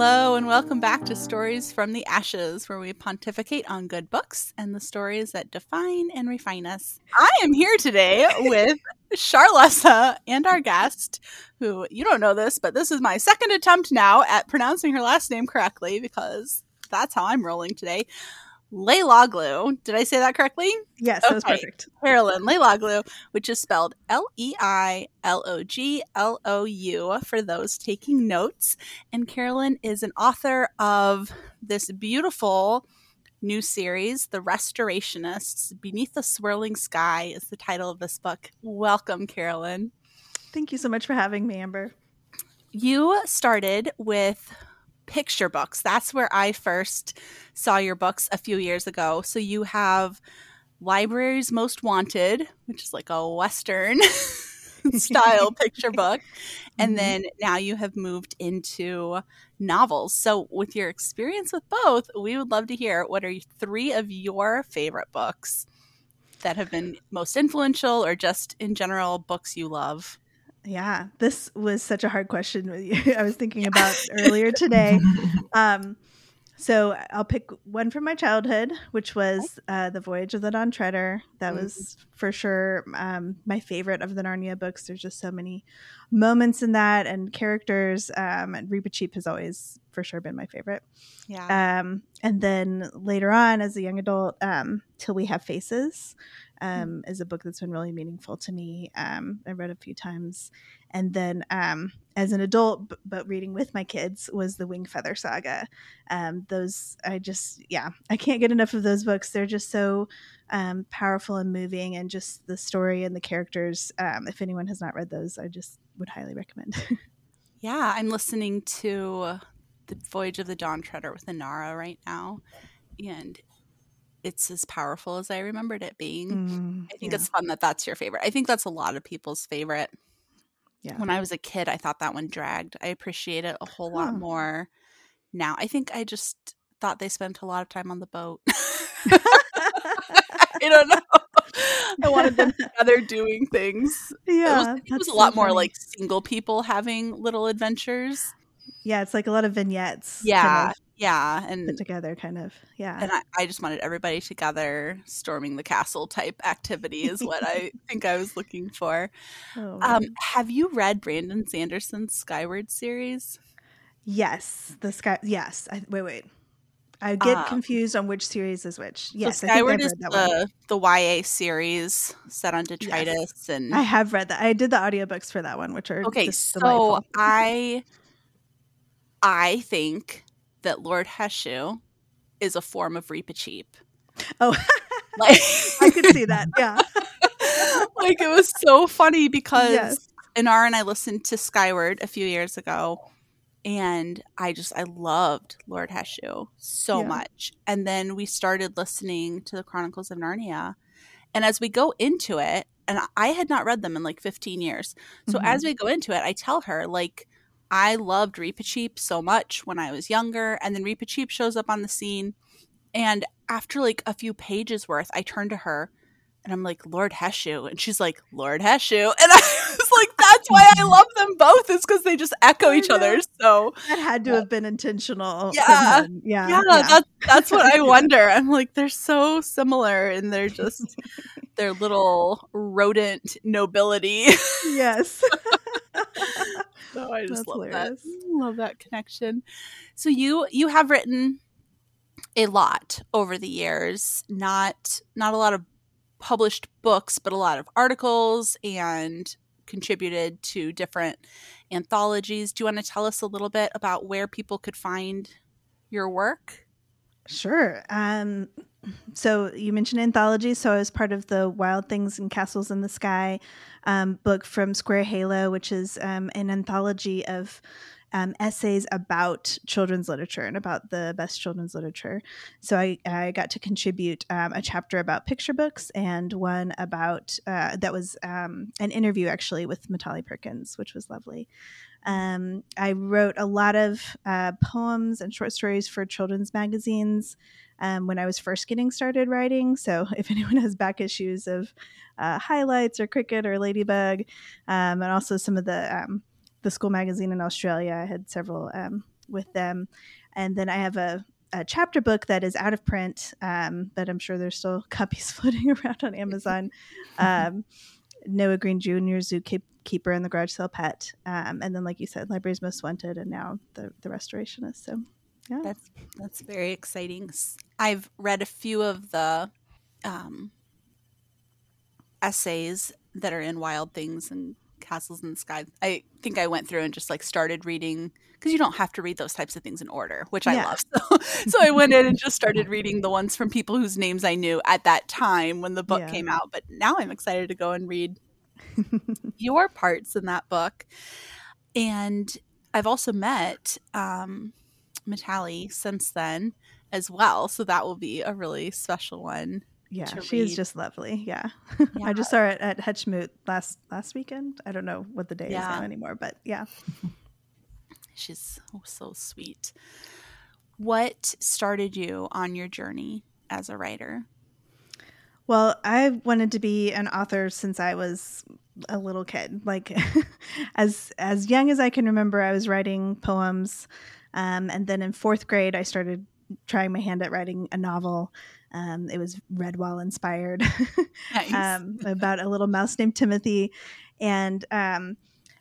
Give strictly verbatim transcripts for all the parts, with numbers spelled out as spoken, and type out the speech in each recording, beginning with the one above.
Hello and welcome back to Stories from the Ashes, where we pontificate on good books and the stories that define and refine us. I am here today with Charlessa and our guest, who, you don't know this, but this is my second attempt now at pronouncing her last name correctly, because that's how I'm rolling today. Leiloglu. Did I say that correctly? Yes, that was okay. perfect. Carolyn Leiloglu, which is spelled L E I L O G L O U for those taking notes. And Carolyn is an author of this beautiful new series, The Restorationists. Beneath the Swirling Sky is the title of this book. Welcome, Carolyn. Thank you so much for having me, Amber. You started with picture books. That's where I first saw your books a few years ago. So you have Library's Most Wanted, which is like a Western style picture book. And mm-hmm. then now you have moved into novels. So with your experience with both, we would love to hear, what are three of your favorite books that have been most influential, or just in general books you love? Yeah, this was such a hard question I was thinking about earlier today. Um, so I'll pick one from my childhood, which was uh, The Voyage of the Dawn Treader. That mm-hmm. was for sure um, my favorite of the Narnia books. There's just so many moments in that and characters. Um, and Reepicheep has always for sure been my favorite. Yeah. Um, and then later on, as a young adult, um, Till We Have Faces. Um, is a book that's been really meaningful to me. Um, I read a few times. And then um, as an adult, b- but reading with my kids, was the Wing Feather Saga. Um, those, I just, yeah, I can't get enough of those books. They're just so um, powerful and moving, and just the story and the characters. Um, if anyone has not read those, I just would highly recommend. Yeah, I'm listening to The Voyage of the Dawn Treader with Inara right now. And it's as powerful as I remembered it being. Mm, I think yeah. it's fun that that's your favorite. I think that's a lot of people's favorite. Yeah. When I was a kid, I thought that one dragged. I appreciate it a whole huh. lot more now. I think I just thought they spent a lot of time on the boat. I don't know. I wanted them together doing things. Yeah, it was, it was a so lot more funny. like single people having little adventures. Yeah, it's like a lot of vignettes. Yeah, kind of yeah, and put together, kind of. Yeah, and I, I just wanted everybody together, storming the castle type activity is what I think I was looking for. Oh, um, have you read Brandon Sanderson's Skyward series? Yes, the sky. Yes, I, wait, wait. I get um, confused on which series is which. Yes, so Skyward I think I've is read that the one. the Y A series set on detritus, yes. and I have read that. I did the audiobooks for that one, which are okay. just So delightful. I I think that Lord Heshu is a form of Reepicheep. Oh, like I could see that. Yeah, like it was so funny because yes. Inara and I listened to Skyward a few years ago, and I just I loved Lord Heshu so Yeah. much. And then we started listening to the Chronicles of Narnia, and as we go into it, and I had not read them in like fifteen years, so Mm-hmm. as we go into it, I tell her, like, I loved Reepicheep so much when I was younger, and then Reepicheep shows up on the scene, and after like a few pages worth, I turn to her and I'm like, Lord Heshu, and she's like, Lord Heshu, and I was like, that's why I love them both, is because they just echo each other. So that had to have been intentional. Yeah, yeah, yeah, yeah. That's that's what I wonder. I'm like, they're so similar, and they're just their little rodent nobility. Yes. So I just That's love hilarious. that. Love that connection. So you you have written a lot over the years, not not a lot of published books, but a lot of articles, and contributed to different anthologies. Do you want to tell us a little bit about where people could find your work? Sure. Um, so you mentioned anthologies. So I was part of the Wild Things and Castles in the Sky um, book from Square Halo, which is um, an anthology of um, essays about children's literature and about the best children's literature. So I, I got to contribute um, a chapter about picture books and one about uh, that was um, an interview actually with Matali Perkins, which was lovely. Um, I wrote a lot of uh, poems and short stories for children's magazines um, when I was first getting started writing. So if anyone has back issues of uh, Highlights or Cricket or Ladybug, um, and also some of the um, the school magazine in Australia, I had several um, with them. And then I have a, a chapter book that is out of print, um, but I'm sure there's still copies floating around on Amazon. Um, Noah Green Junior, Zookeeper and the Garage Sale Pet. Um, and then, like you said, Library's Most Wanted, and now the, the Restorationist. So, yeah. That's, that's very exciting. I've read a few of the um, essays that are in Wild Things and Castles in the Sky. I think I went through and just like started reading, because you don't have to read those types of things in order, which I Yeah. love. So, so I went in and just started reading the ones from people whose names I knew at that time when the book Yeah. came out. But now I'm excited to go and read your parts in that book. And I've also met um, Mitali since then as well. So that will be a really special one. Yeah, to she is read. just lovely. Yeah. Yeah. I just saw her at, at Hutchmoot last last weekend. I don't know what the day is Yeah. now anymore, but yeah. She's so, so sweet. What started you on your journey as a writer? Well, I wanted to be an author since I was a little kid. Like as as young as I can remember, I was writing poems. Um, and then in fourth grade, I started trying my hand at writing a novel. Um, it was Redwall inspired, Nice. um, about a little mouse named Timothy. And um,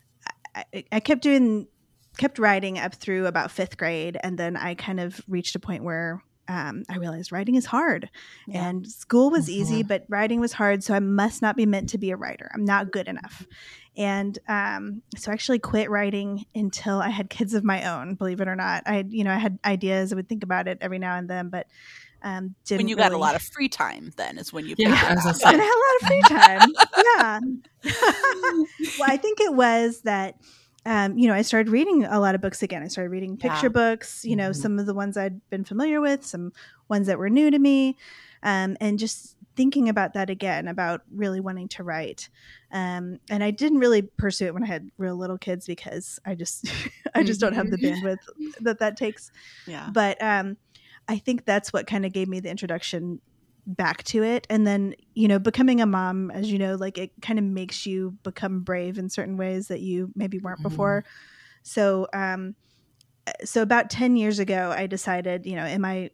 I, I kept doing, kept writing up through about fifth grade. And then I kind of reached a point where um, I realized writing is hard. Yeah. And school was Mhm. easy, but writing was hard. So I must not be meant to be a writer. I'm not good enough. And um, so I actually quit writing until I had kids of my own, believe it or not. I, you know, I had ideas. I would think about it every now and then, but um, didn't When you got really... a lot of free time, then is when you Yeah, picked I was it gonna up. And I say. had a lot of free time. Yeah. Well, I think it was that, um, you know, I started reading a lot of books again. I started reading picture Yeah. books, you know, Mhm. some of the ones I'd been familiar with, some ones that were new to me, um, and just thinking about that again, about really wanting to write. Um, and I didn't really pursue it when I had real little kids because I just, I just don't have the bandwidth that that takes. Yeah. But um, I think that's what kind of gave me the introduction back to it. And then, you know, becoming a mom, as you know, like it kind of makes you become brave in certain ways that you maybe weren't Mhm. before. So, um, so about ten years ago, I decided, you know, am I,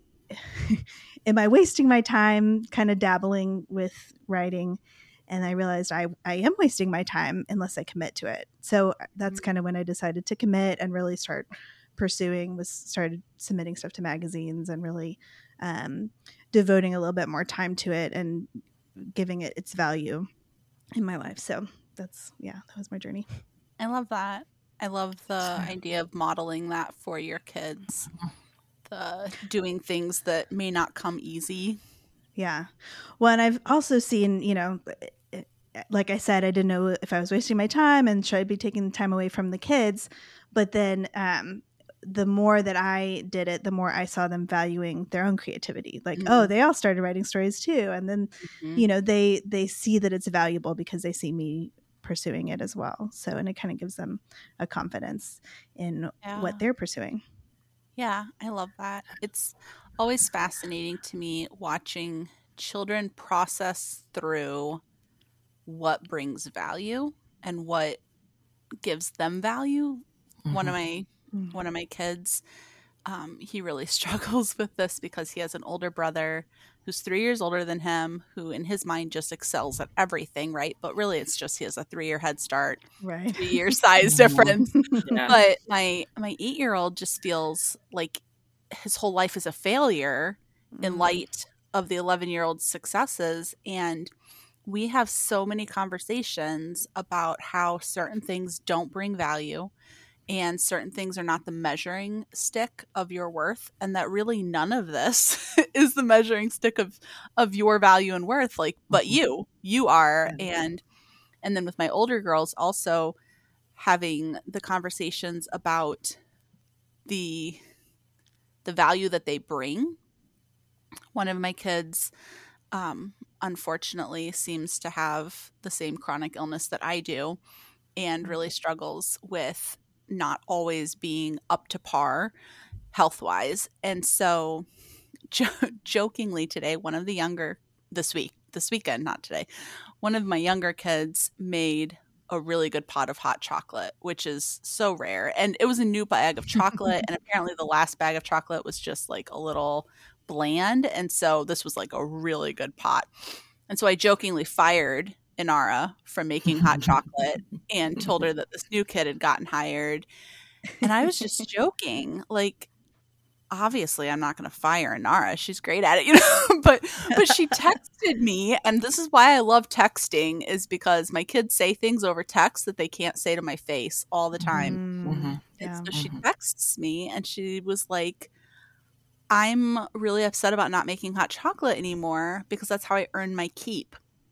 am I wasting my time kind of dabbling with writing? And I realized I, I am wasting my time unless I commit to it. So that's kind of when I decided to commit and really start pursuing, was started submitting stuff to magazines and really um, devoting a little bit more time to it and giving it its value in my life. So that's, yeah, that was my journey. I love that. I love the Sure. idea of modeling that for your kids. The doing things that may not come easy. Yeah. Well, and I've also seen, you know, like I said, I didn't know if I was wasting my time and should I be taking time away from the kids. But then um, the more that I did it, the more I saw them valuing their own creativity. Like, Mhm. oh, they all started writing stories too. And then, Mhm. you know, they they see that it's valuable because they see me pursuing it as well. So, and it kind of gives them a confidence in Yeah. what they're pursuing. Yeah, I love that. It's always fascinating to me watching children process through what brings value and what gives them value. One of my Mhm. one of my kids, um, he really struggles with this because he has an older brother who's three years older than him, who in his mind just excels at everything, right? But really, it's just he has a three-year head start, Right. three-year size difference. Yeah. But my my eight-year-old just feels like his whole life is a failure in Mm. light of the eleven-year-old's successes. And we have so many conversations about how certain things don't bring value and certain things are not the measuring stick of your worth, and that really none of this is the measuring stick of of your value and worth, like, but Mhm. you you are. Yeah. and and then with my older girls also having the conversations about the the value that they bring. One of my kids um unfortunately seems to have the same chronic illness that I do and really struggles with not always being up to par health-wise. And so jo- jokingly today, one of the younger this week, this weekend, not today, one of my younger kids made a really good pot of hot chocolate, which is so rare. And it was a new bag of chocolate. And apparently the last bag of chocolate was just like a little bland. And so this was like a really good pot. And so I jokingly fired Inara from making hot chocolate and told her that this new kid had gotten hired. And I was just joking, like, obviously I'm not going to fire Inara. She's great at it, you know, but, but she texted me. And this is why I love texting, is because my kids say things over text that they can't say to my face all the time. Mm-hmm. And Yeah. so she texts me and she was like, I'm really upset about not making hot chocolate anymore because that's how I earn my keep.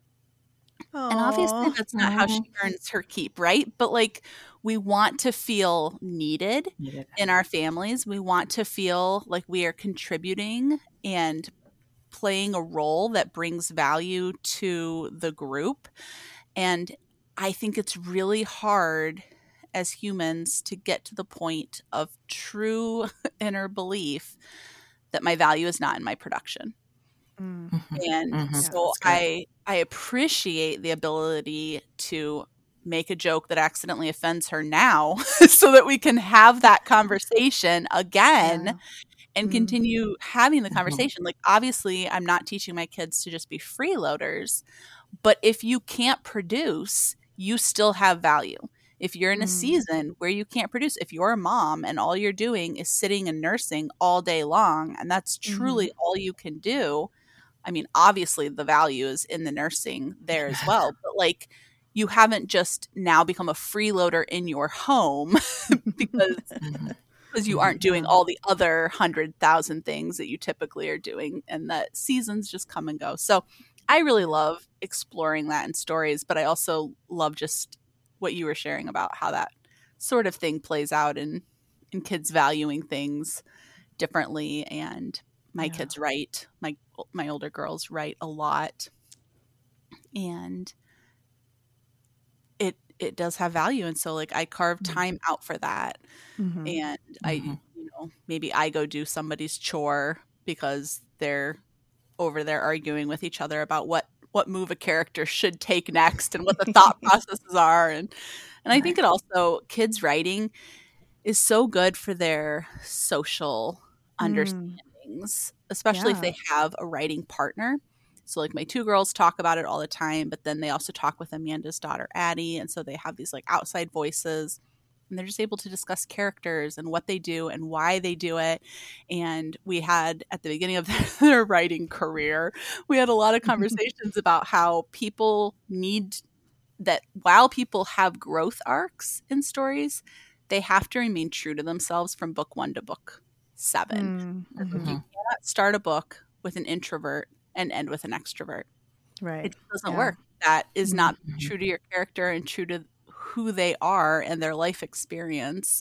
And obviously Aw. that's not how she earns her keep, right? But like, we want to feel needed Needed. in our families. We want to feel like we are contributing and playing a role that brings value to the group. And I think it's really hard as humans to get to the point of true inner belief that my value is not in my production. Mm. Mhm. And Mhm. so That's good. I I appreciate the ability to make a joke that accidentally offends her now so that we can have that conversation again Yeah. and Mm. continue having the Mhm. conversation. Like, obviously, I'm not teaching my kids to just be freeloaders, but if you can't produce, you still have value. If you're in a Mm. season where you can't produce, if you're a mom and all you're doing is sitting and nursing all day long, and that's truly all you can do, I mean, obviously the value is in the nursing there as well, but like, you haven't just now become a freeloader in your home because Mhm. because you aren't doing Yeah. all the other hundred thousand things that you typically are doing, and that seasons just come and go. So I really love exploring that in stories, but I also love just what you were sharing about how that sort of thing plays out in in kids valuing things differently. And my Yeah. kids write, my my older girls write a lot, and it it does have value. And so like, I carve time out for that. Mhm. And I, Mhm. you know, maybe I go do somebody's chore because they're over there arguing with each other about what what move a character should take next and what the thought processes are. And and I think it also, kids writing is so good for their social Mm. understandings, especially if Yeah. they have a writing partner. So like, my two girls talk about it all the time, but then they also talk with Amanda's daughter, Addie. And so they have these like outside voices, and they're just able to discuss characters and what they do and why they do it. And we had, at the beginning of their writing career, we had a lot of conversations about how people need that, while people have growth arcs in stories, they have to remain true to themselves from book one to book seven. Mm. Mhm. You cannot start a book with an introvert and end with an extrovert. Right. It just doesn't Yeah. work. That is Mhm. not Mhm. true to your character and true to who they are and their life experience.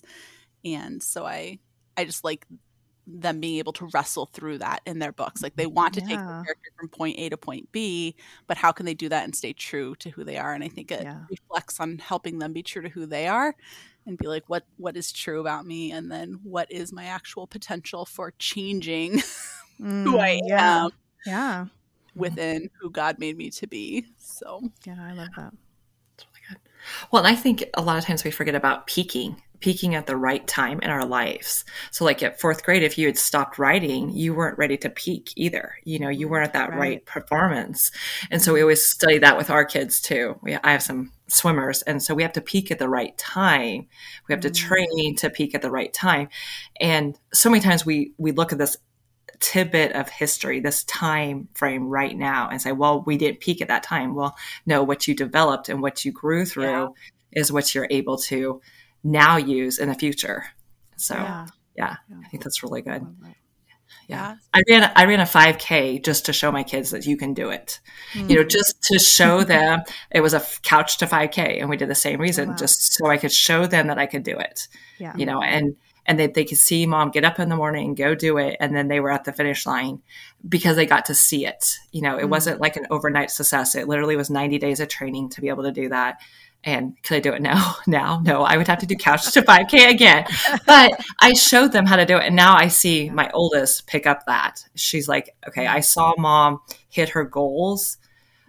And so I I just like them being able to wrestle through that in their books. Like, they want to take the Yeah. character from point A to point B, but how can they do that and stay true to who they are? And I think it Yeah. reflects on helping them be true to who they are and be like, what what is true about me, and then what is my actual potential for changing who I Mm. Yeah. am Yeah. within who God made me to be. So Yeah. I love that. That's really good. Well, and I think a lot of times we forget about peaking, peaking at the right time in our lives. So like at fourth grade, if you had stopped writing, you weren't ready to peak either. You know, you weren't at that right, Right. performance. And so we always study that with our kids too. We, I have some swimmers. And so we have to peak at the right time. We have to Mm. train to peak at the right time. And so many times we, we look at this tidbit of history, this time frame right now, and say, well, we didn't peak at that time. Well, no, what you developed and what you grew through Yeah. is what you're able to now use in the future. So Yeah. yeah, Yeah. I think that's really good. Love that. Yeah. yeah. I ran, I ran a five K just to show my kids that you can do it, you know, Mm. just to show them. It was a f- couch to five K, and we did the same reason, Oh, wow. just so I could show them that I could do it, Yeah. you know, and, and they, they could see mom get up in the morning and go do it. And then they were at the finish line because they got to see it. You know, it Mm. wasn't like an overnight success. It literally was ninety days of training to be able to do that. And could I do it now? Now, no, I would have to do couch to five K again. But I showed them how to do it. And now I see my oldest pick up that. She's like, okay, I saw mom hit her goals.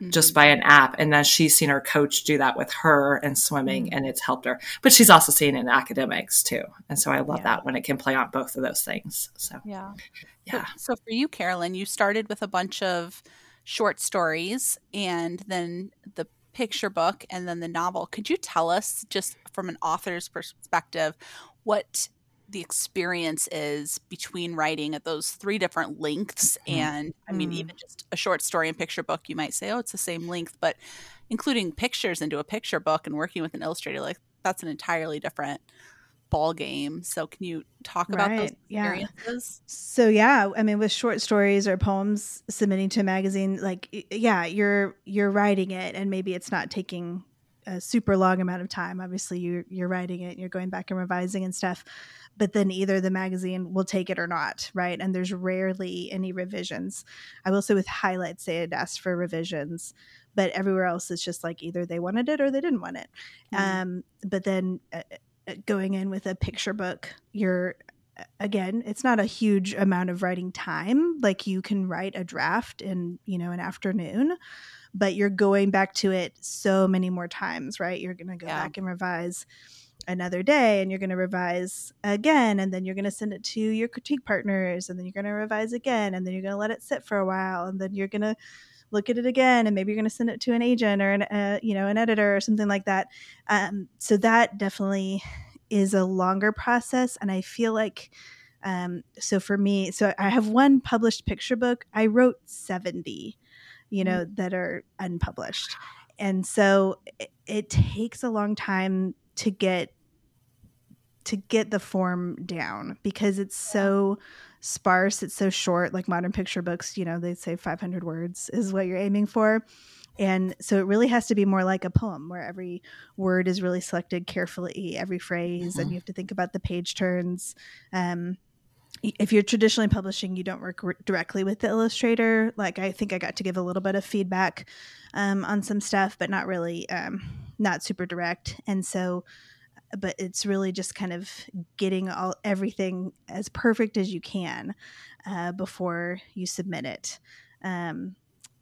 just by an app. And then she's seen her coach do that with her in swimming, mm-hmm. and it's helped her. But she's also seen it in academics too. And so I love yeah. that when it can play on both of those things. So, yeah. Yeah. So, so for you, Carolyn, you started with a bunch of short stories and then the picture book and then the novel. Could you tell us, just from an author's perspective, what the experience is between writing at those three different lengths? Mm-hmm. And I mean, mm-hmm. even just a short story and picture book, you might say, oh, it's the same length, but including pictures into a picture book and working with an illustrator, like that's an entirely different ball game. So can you talk about right. those experiences? Yeah. So yeah, I mean, with short stories or poems submitting to a magazine, like, yeah, you're, you're writing it and maybe it's not taking a super long amount of time. Obviously you're, you're writing it and you're going back and revising and stuff, but then either the magazine will take it or not. Right. And there's rarely any revisions. I will say with highlights, they had asked for revisions, but everywhere else it's just like either they wanted it or they didn't want it. Mm-hmm. Um, but then uh, going in with a picture book, you're, again, it's not a huge amount of writing time. Like you can write a draft in, you know, an afternoon, but you're going back to it so many more times, right? You're going to go yeah. back and revise another day, and you're going to revise again, and then you're going to send it to your critique partners, and then you're going to revise again, and then you're going to let it sit for a while, and then you're going to look at it again, and maybe you're going to send it to an agent or an uh, you know an editor or something like that. Um, so that definitely is a longer process, and I feel like um, so for me, so I have one published picture book. I wrote seventy, you know, mm-hmm. that are unpublished, and so it, it takes a long time to get to get the form down because it's so sparse, it's so short. Like modern picture books, you know, they say five hundred words is what you're aiming for. And so it really has to be more like a poem where every word is really selected carefully, every phrase, mm-hmm. and you have to think about the page turns. Um, if you're traditionally publishing, you don't work re- directly with the illustrator. Like I think I got to give a little bit of feedback um, on some stuff, but not really, um, not super direct. And so but it's really just kind of getting all everything as perfect as you can uh, before you submit it. Um,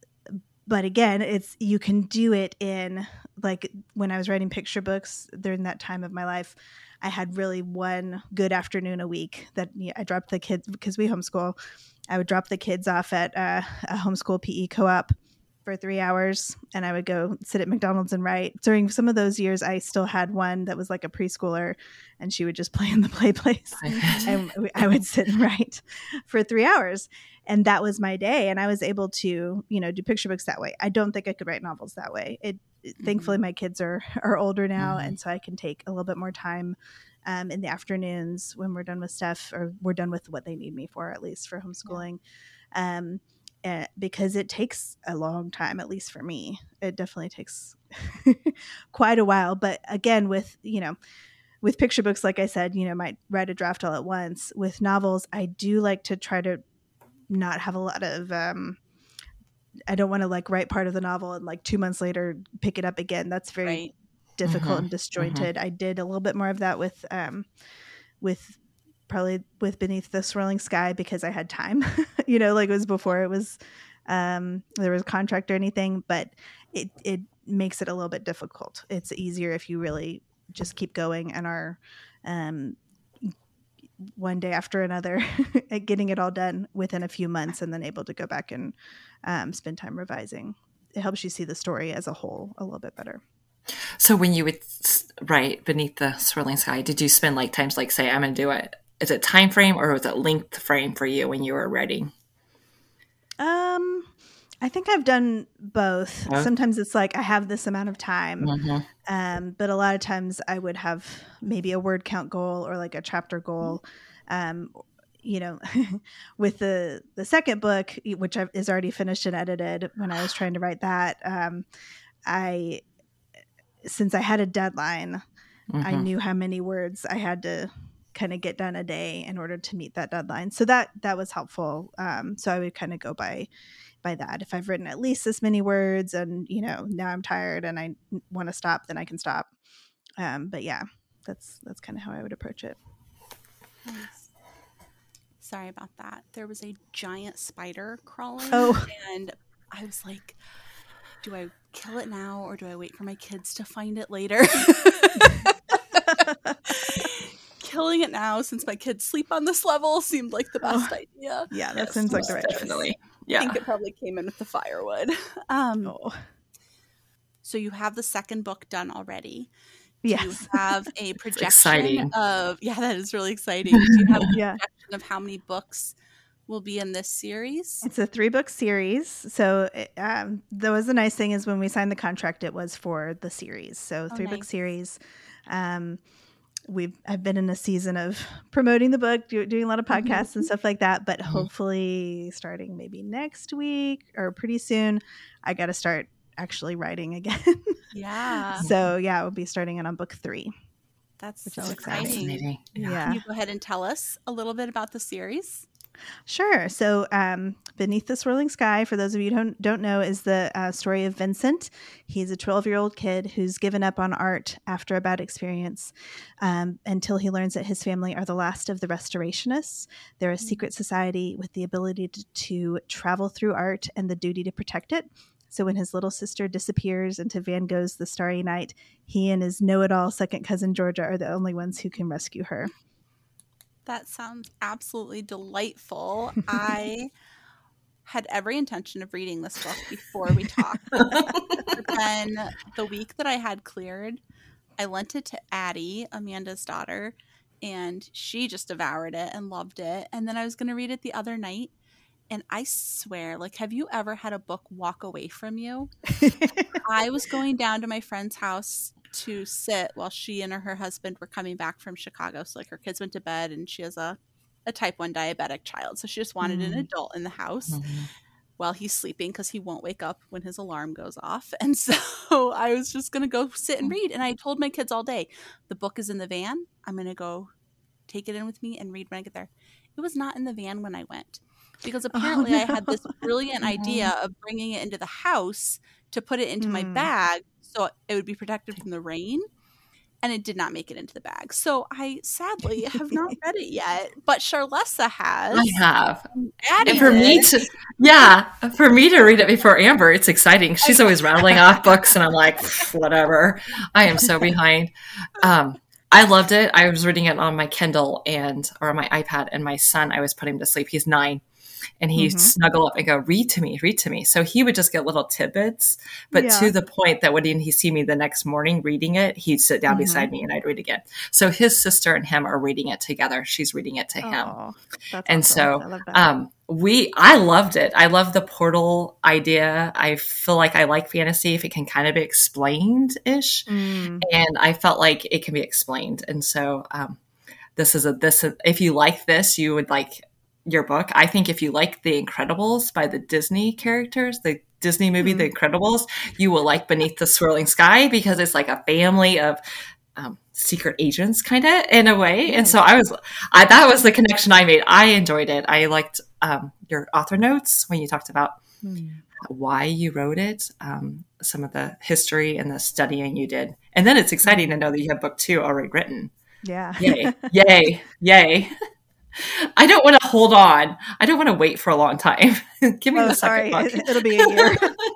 but again, it's you can do it in, like when I was writing picture books during that time of my life, I had really one good afternoon a week that you know, I dropped the kids because we homeschool. I would drop the kids off at uh, a homeschool P E co-op for three hours and I would go sit at McDonald's and write. During some of those years, I still had one that was like a preschooler and she would just play in the play place. And I would sit and write for three hours. And that was my day. And I was able to, you know, do picture books that way. I don't think I could write novels that way. It, mm-hmm. Thankfully, my kids are, are older now. Mm-hmm. And so I can take a little bit more time um, in the afternoons when we're done with stuff or we're done with what they need me for, at least for homeschooling. Yeah. Um, Uh, because it takes a long time, at least for me. It definitely takes quite a while. But again, with, you know, with picture books, like I said, you know, might write a draft all at once. With novels, I do like to try to not have a lot of, um, I don't want to like write part of the novel and like two months later pick it up again. That's very right. difficult mm-hmm. and disjointed. Mm-hmm. I did a little bit more of that with, um, with probably with Beneath the Swirling Sky because I had time, you know, like it was before it was, um, there was a contract or anything, but it, it makes it a little bit difficult. It's easier if you really just keep going and are, um, one day after another at getting it all done within a few months and then able to go back and, um, spend time revising. It helps you see the story as a whole a little bit better. So when you would write Beneath the Swirling Sky, did you spend like times like say, I'm going to do it? Is it time frame or was it length frame for you when you were writing? Um, I think I've done both. Oh. Sometimes it's like I have this amount of time, mm-hmm. um, but a lot of times I would have maybe a word count goal or like a chapter goal. Um, you know, with the the second book, which is already finished and edited, when I was trying to write that, um, I since I had a deadline, mm-hmm. I knew how many words I had to kind of get done a day in order to meet that deadline. So that, that was helpful. Um, so I would kind of go by, by that. If I've written at least this many words and, you know, now I'm tired and I want to stop, then I can stop. Um, but yeah, that's, that's kind of how I would approach it. Nice. Sorry about that. There was a giant spider crawling. Oh. And I was like, do I kill it now or do I wait for my kids to find it later? Killing it now, since my kids sleep on this level, seemed like the best oh, idea. Yeah, that Yes, seems like the right definitely. choice. Yeah. I think it probably came in with the firewood. Um, Oh. So you have the second book done already. Yes. Do you have a projection exciting. of, yeah, that is really exciting. Do you have a Yeah. projection of how many books will be in this series? It's a three book series. So it, um, that was the nice thing is when we signed the contract, it was for the series. So Oh, three book nice. series. Um, we've I've been in a season of promoting the book, do, doing a lot of podcasts Mhm. and stuff like that. But Mhm. hopefully, starting maybe next week or pretty soon, I got to start actually writing again. Yeah, So yeah, we'll be starting it on book three. that's Which so is exciting. Fascinating. Yeah. Yeah. Can you go ahead and tell us a little bit about the series? Sure. So, um, Beneath the Swirling Sky, for those of you who don't, don't know, is the uh, story of Vincent. He's a twelve-year-old kid who's given up on art after a bad experience um, until he learns that his family are the last of the Restorationists. They're a secret society with the ability to, to travel through art and the duty to protect it. So when his little sister disappears into Van Gogh's The Starry Night, he and his know-it-all second cousin Georgia are the only ones who can rescue her. That sounds absolutely delightful. I had every intention of reading this book before we talked. But then the week that I had cleared, I lent it to Addie, Amanda's daughter, and she just devoured it and loved it. And then I was going to read it the other night. And I swear, like, have you ever had a book walk away from you? I was going down to my friend's house to sit while she and her husband were coming back from Chicago. So, like, her kids went to bed and she has a, a type one diabetic child. So she just wanted mm. an adult in the house mm-hmm. while he's sleeping because he won't wake up when his alarm goes off. And so I was just going to go sit and read. And I told my kids all day, the book is in the van. I'm going to go take it in with me and read when I get there. It was not in the van when I went. Because apparently oh, no. I had this brilliant idea of bringing it into the house to put it into mm. my bag so it would be protected from the rain. And it did not make it into the bag. So I sadly have not read it yet. But Charlessa has. I have. Addie and for did. me to, yeah, for me to read it before Amber, it's exciting. She's always rattling off books and I'm like, whatever. I am so behind. Um, I loved it. I was reading it on my Kindle and or on my iPad, and my son, I was putting him to sleep. He's nine. And he'd mm-hmm. snuggle up and go, read to me, read to me. So he would just get little tidbits, but yeah. to the point that when he see me the next morning reading it, he'd sit down mm-hmm. beside me and I'd read again. So his sister and him are reading it together. She's reading it to him. Oh, that's and awesome. so I love that. um, we, I loved it. I love the portal idea. I feel like I like fantasy if it can kind of be explained-ish. Mm. And I felt like it can be explained. And so um, this is a, this, if you like this, you would like your book. I think if you like The Incredibles by the Disney characters, the Disney movie, mm-hmm. The Incredibles, you will like Beneath the Swirling Sky because it's like a family of um, secret agents kind of in a way. Nice. And so I was, I, that was the connection I made. I enjoyed it. I liked um, your author notes when you talked about mm. why you wrote it, um, some of the history and the studying you did. And then it's exciting to know that you have book two already written. Yeah. Yay. Yay. Yay. I don't want to hold on. I don't want to wait for a long time. Give me oh, the sorry. second book. It'll be a year.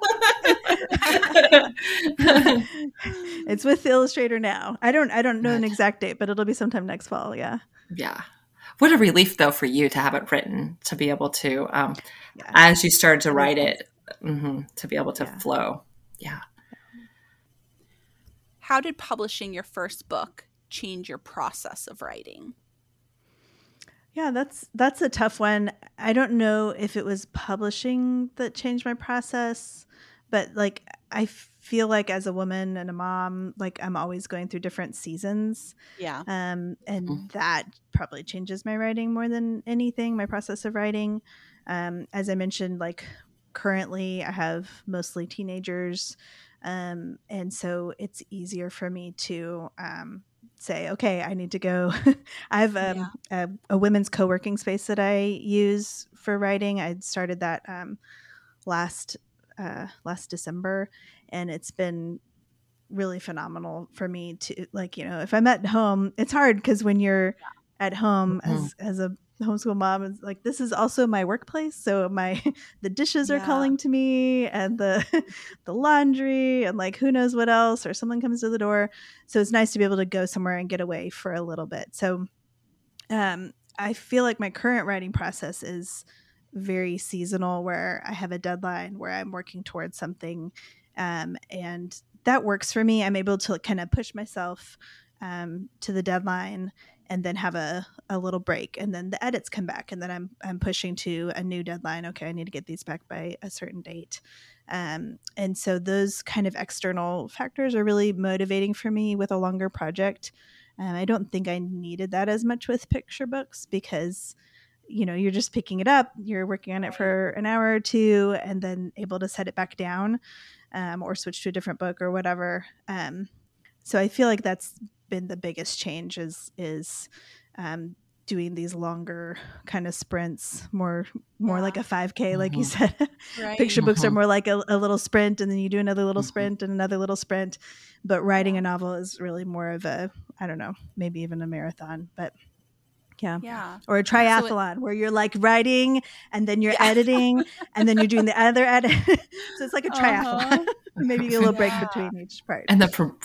It's with the illustrator now. I don't I don't know Good. an exact date, but it'll be sometime next fall. Yeah. Yeah. What a relief though for you to have it written, to be able to, um, yeah. as you started to write it, mm-hmm, to be able to yeah. flow. Yeah. How did publishing your first book change your process of writing? Yeah, that's that's a tough one. I don't know if it was publishing that changed my process, but like I feel like as a woman and a mom, like I'm always going through different seasons. Yeah. Um, and mm-hmm. that probably changes my writing more than anything, my process of writing. Um, as I mentioned, like currently I have mostly teenagers. Um, and so it's easier for me to um say, okay, I need to go. I have um, yeah. a, a women's co-working space that I use for writing. I started that um, last uh, last December, and it's been really phenomenal for me to, like, you know, if I'm at home, it's hard because when you're yeah. at home mm-hmm. as as a homeschool mom is like, this is also my workplace. So my the dishes are Yeah. calling to me, and the the laundry, and like who knows what else, or someone comes to the door. So it's nice to be able to go somewhere and get away for a little bit. So um, I feel like my current writing process is very seasonal, where I have a deadline where I'm working towards something, um, and that works for me. I'm able to kind of push myself um, to the deadline, and then have a, a little break, and then the edits come back, and then I'm I'm pushing to a new deadline. Okay, I need to get these back by a certain date. Um, and so those kind of external factors are really motivating for me with a longer project. Um, I don't think I needed that as much with picture books, because, you know, you're just picking it up, you're working on it for an hour or two, and then able to set it back down, um, or switch to a different book or whatever. Um, so I feel like that's been the biggest change is is um, doing these longer kind of sprints, more more Yeah. like a five K, like Mhm. you said. Right. Picture books are Mhm. more like a, a little sprint, and then you do another little Mhm. sprint and another little sprint. But writing Yeah. a novel is really more of a, I don't know, maybe even a marathon, but yeah. Yeah. Or a So it, triathlon where you're like writing, and then you're yeah. editing, and then you're doing the other edit. So it's like a triathlon. Uh-huh. Maybe a little break Yeah. between each part. And the pro-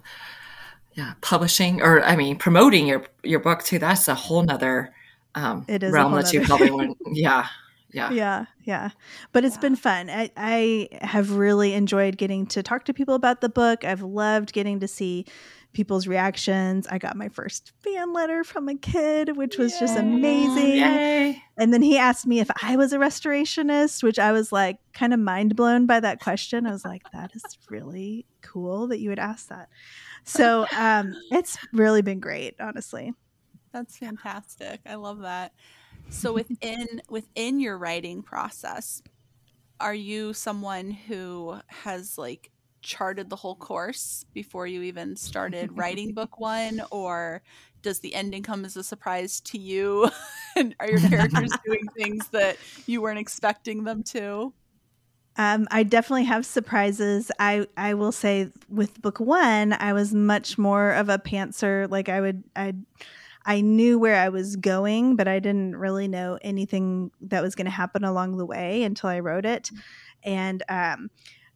yeah, publishing, or I mean, promoting your your book too. That's a whole nother um, It is a realm whole that you nother probably thing. wouldn't. Yeah, yeah. Yeah, yeah. But it's Yeah. been fun. I, I have really enjoyed getting to talk to people about the book. I've loved getting to see people's reactions. I got my first fan letter from a kid, which was just Yay. amazing. Yay! And then he asked me if I was a restorationist, which I was like kind of mind blown by that question. I was like, that is really cool that you would ask that. So um, it's really been great, honestly. That's fantastic. I love that. So within within your writing process, are you someone who has like charted the whole course before you even started writing book one, or does the ending come as a surprise to you? And are your characters doing things that you weren't expecting them to? Um, I definitely have surprises. I, I will say with book one, I was much more of a pantser. Like I would, I, I knew where I was going, but I didn't really know anything that was going to happen along the way until I wrote it. And um,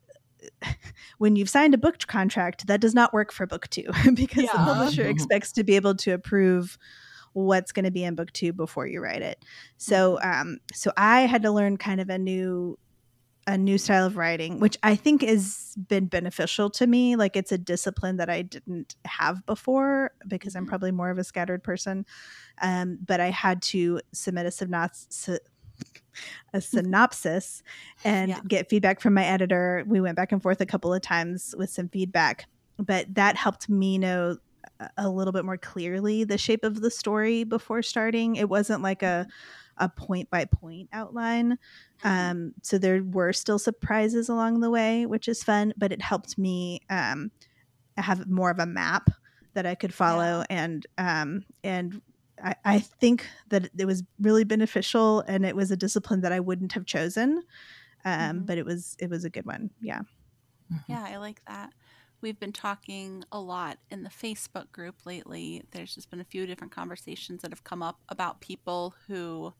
when you've signed a book contract, that does not work for book two because Yeah. the publisher Mhm. expects to be able to approve what's going to be in book two before you write it. So, um, so I had to learn kind of a new a new style of writing, which I think has been beneficial to me. Like it's a discipline that I didn't have before because I'm probably more of a scattered person. Um, but I had to submit a synopsis, a synopsis and Yeah. get feedback from my editor. We went back and forth a couple of times with some feedback, but that helped me know a little bit more clearly the shape of the story before starting. It wasn't like a a point by point outline. Um, so there were still surprises along the way, which is fun, but it helped me um, have more of a map that I could follow. Yeah. And um, and I, I think that it was really beneficial, and it was a discipline that I wouldn't have chosen. Um, Mhm. but it was it was a good one. Yeah. Yeah, I like that. We've been talking a lot in the Facebook group lately. There's just been a few different conversations that have come up about people who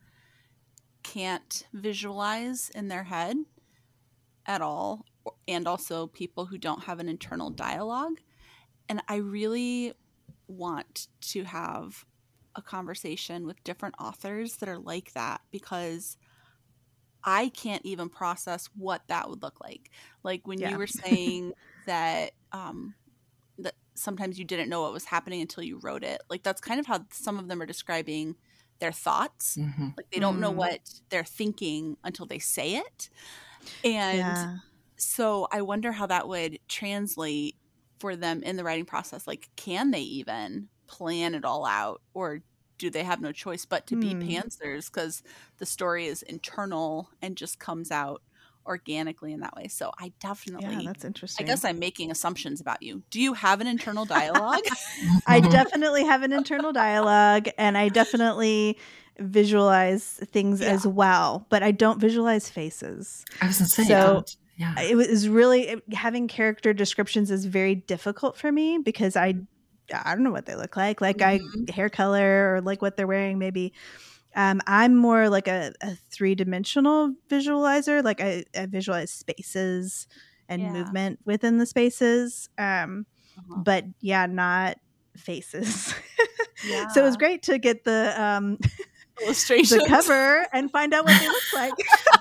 can't visualize in their head at all, and also people who don't have an internal dialogue. And I really want to have a conversation with different authors that are like that, because I can't even process what that would look like. Like when Yeah. you were saying that um, that sometimes you didn't know what was happening until you wrote it. Like that's kind of how some of them are describing their thoughts. Mhm. Like they don't know Mm. what they're thinking until they say it. And Yeah. so I wonder how that would translate for them in the writing process. Like, can they even plan it all out, or do they have no choice but to be Hmm. pantsers because the story is internal and just comes out organically in that way? So I definitely, Yeah, that's I interesting. guess I'm making assumptions about you. Do you have an internal dialogue? I definitely have an internal dialogue, and I definitely visualize things Yeah. as well, but I don't visualize faces. I was gonna say, So- don't. Yeah. It was really it, having character descriptions is very difficult for me because I I don't know what they look like. Like Mhm. I hair color or like what they're wearing maybe. Um, I'm more like a, a three-dimensional visualizer. Like I, I visualize spaces and Yeah. movement within the spaces. Um, Uh-huh. but yeah, not faces. Yeah. So it was great to get the um, Illustrations. the cover and find out what they look like.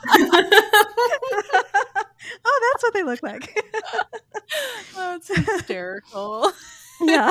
Oh, that's what they look like. That's hysterical. Yeah.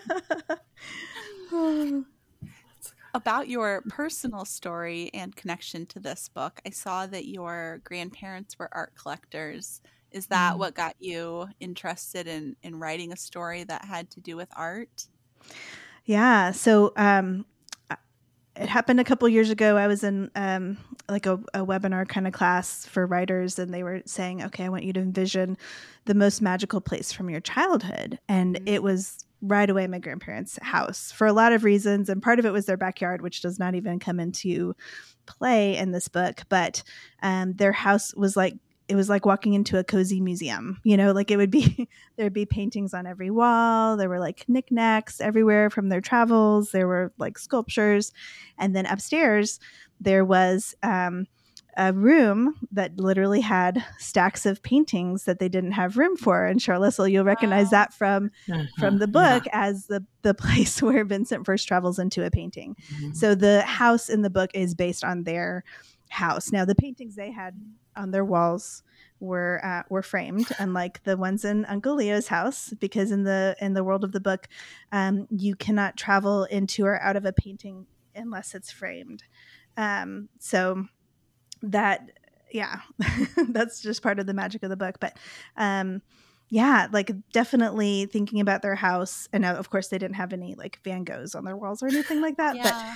About your personal story and connection to this book, I saw that your grandparents were art collectors. Is that Mm. what got you interested in, in writing a story that had to do with art? Yeah. So um, it happened a couple years ago. I was in um, like a, a webinar kind of class for writers, and they were saying, okay, I want you to envision the most magical place from your childhood. And Mhm. it was right away my grandparents' house for a lot of reasons. And part of it was their backyard, which does not even come into play in this book. But um, their house was like, it was like walking into a cozy museum, you know, like it would be, there'd be paintings on every wall. There were like knickknacks everywhere from their travels. There were like sculptures. And then upstairs, there was um, a room that literally had stacks of paintings that they didn't have room for. And Charlissa, you'll recognize Wow. that from, Mhm. from the book as the, the place where Vincent first travels into a painting. Mhm. So the house in the book is based on their house. Now, the paintings they had on their walls were uh, were framed, unlike the ones in Uncle Leo's house, because in the in the world of the book, um, you cannot travel into or out of a painting unless it's framed. Um, so that, yeah, that's just part of the magic of the book. But um, yeah, like definitely thinking about their house. And now, of course, they didn't have any like Van Goghs on their walls or anything like that. Yeah.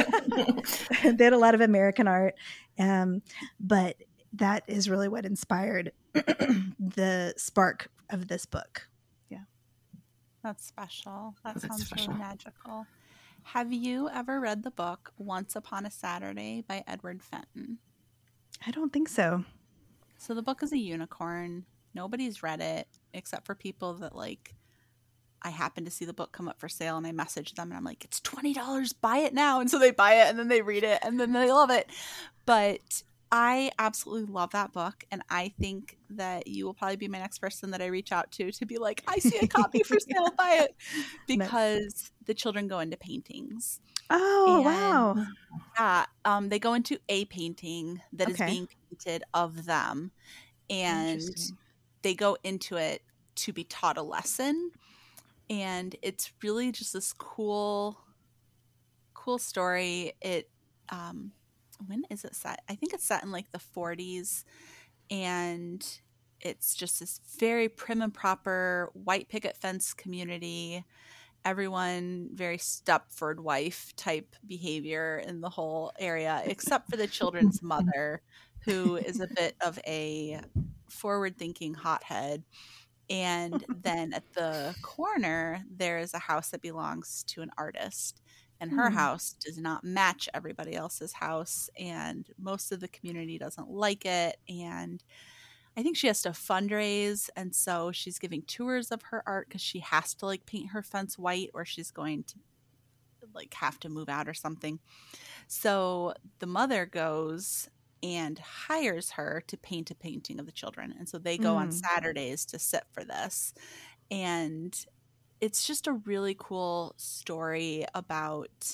But they had a lot of American art. Um, but that is really what inspired the spark of this book. Yeah. That's special. That That's sounds special. really magical. Have you ever read the book Once Upon a Saturday by Edward Fenton? I don't think so. So the book is a unicorn. Nobody's read it except for people that like I happen to see the book come up for sale and I message them and I'm like, it's twenty dollars, buy it now. And so they buy it and then they read it and then they love it. But I absolutely love that book. And I think that you will probably be my next person that I reach out to to be like, I see a copy for sale, buy it. Because the children go into paintings. Oh, And, wow. Yeah, um, they go into a painting that is Okay. being painted of them. And Interesting. they go into it to be taught a lesson. And it's really just this cool, cool story. It, um, when is it set? I think it's set in like the forties. And it's just this very prim and proper white picket fence community. Everyone very Stepford wife type behavior in the whole area, except for the children's mother, who is a bit of a forward-thinking hothead. And then at the corner, there is a house that belongs to an artist. And her Hmm. house does not match everybody else's house. And most of the community doesn't like it. And I think she has to fundraise. And so she's giving tours of her art because she has to like paint her fence white or she's going to like have to move out or something. So the mother goes and hires her to paint a painting of the children. And so they go on Mm. Saturdays to sit for this. And it's just a really cool story about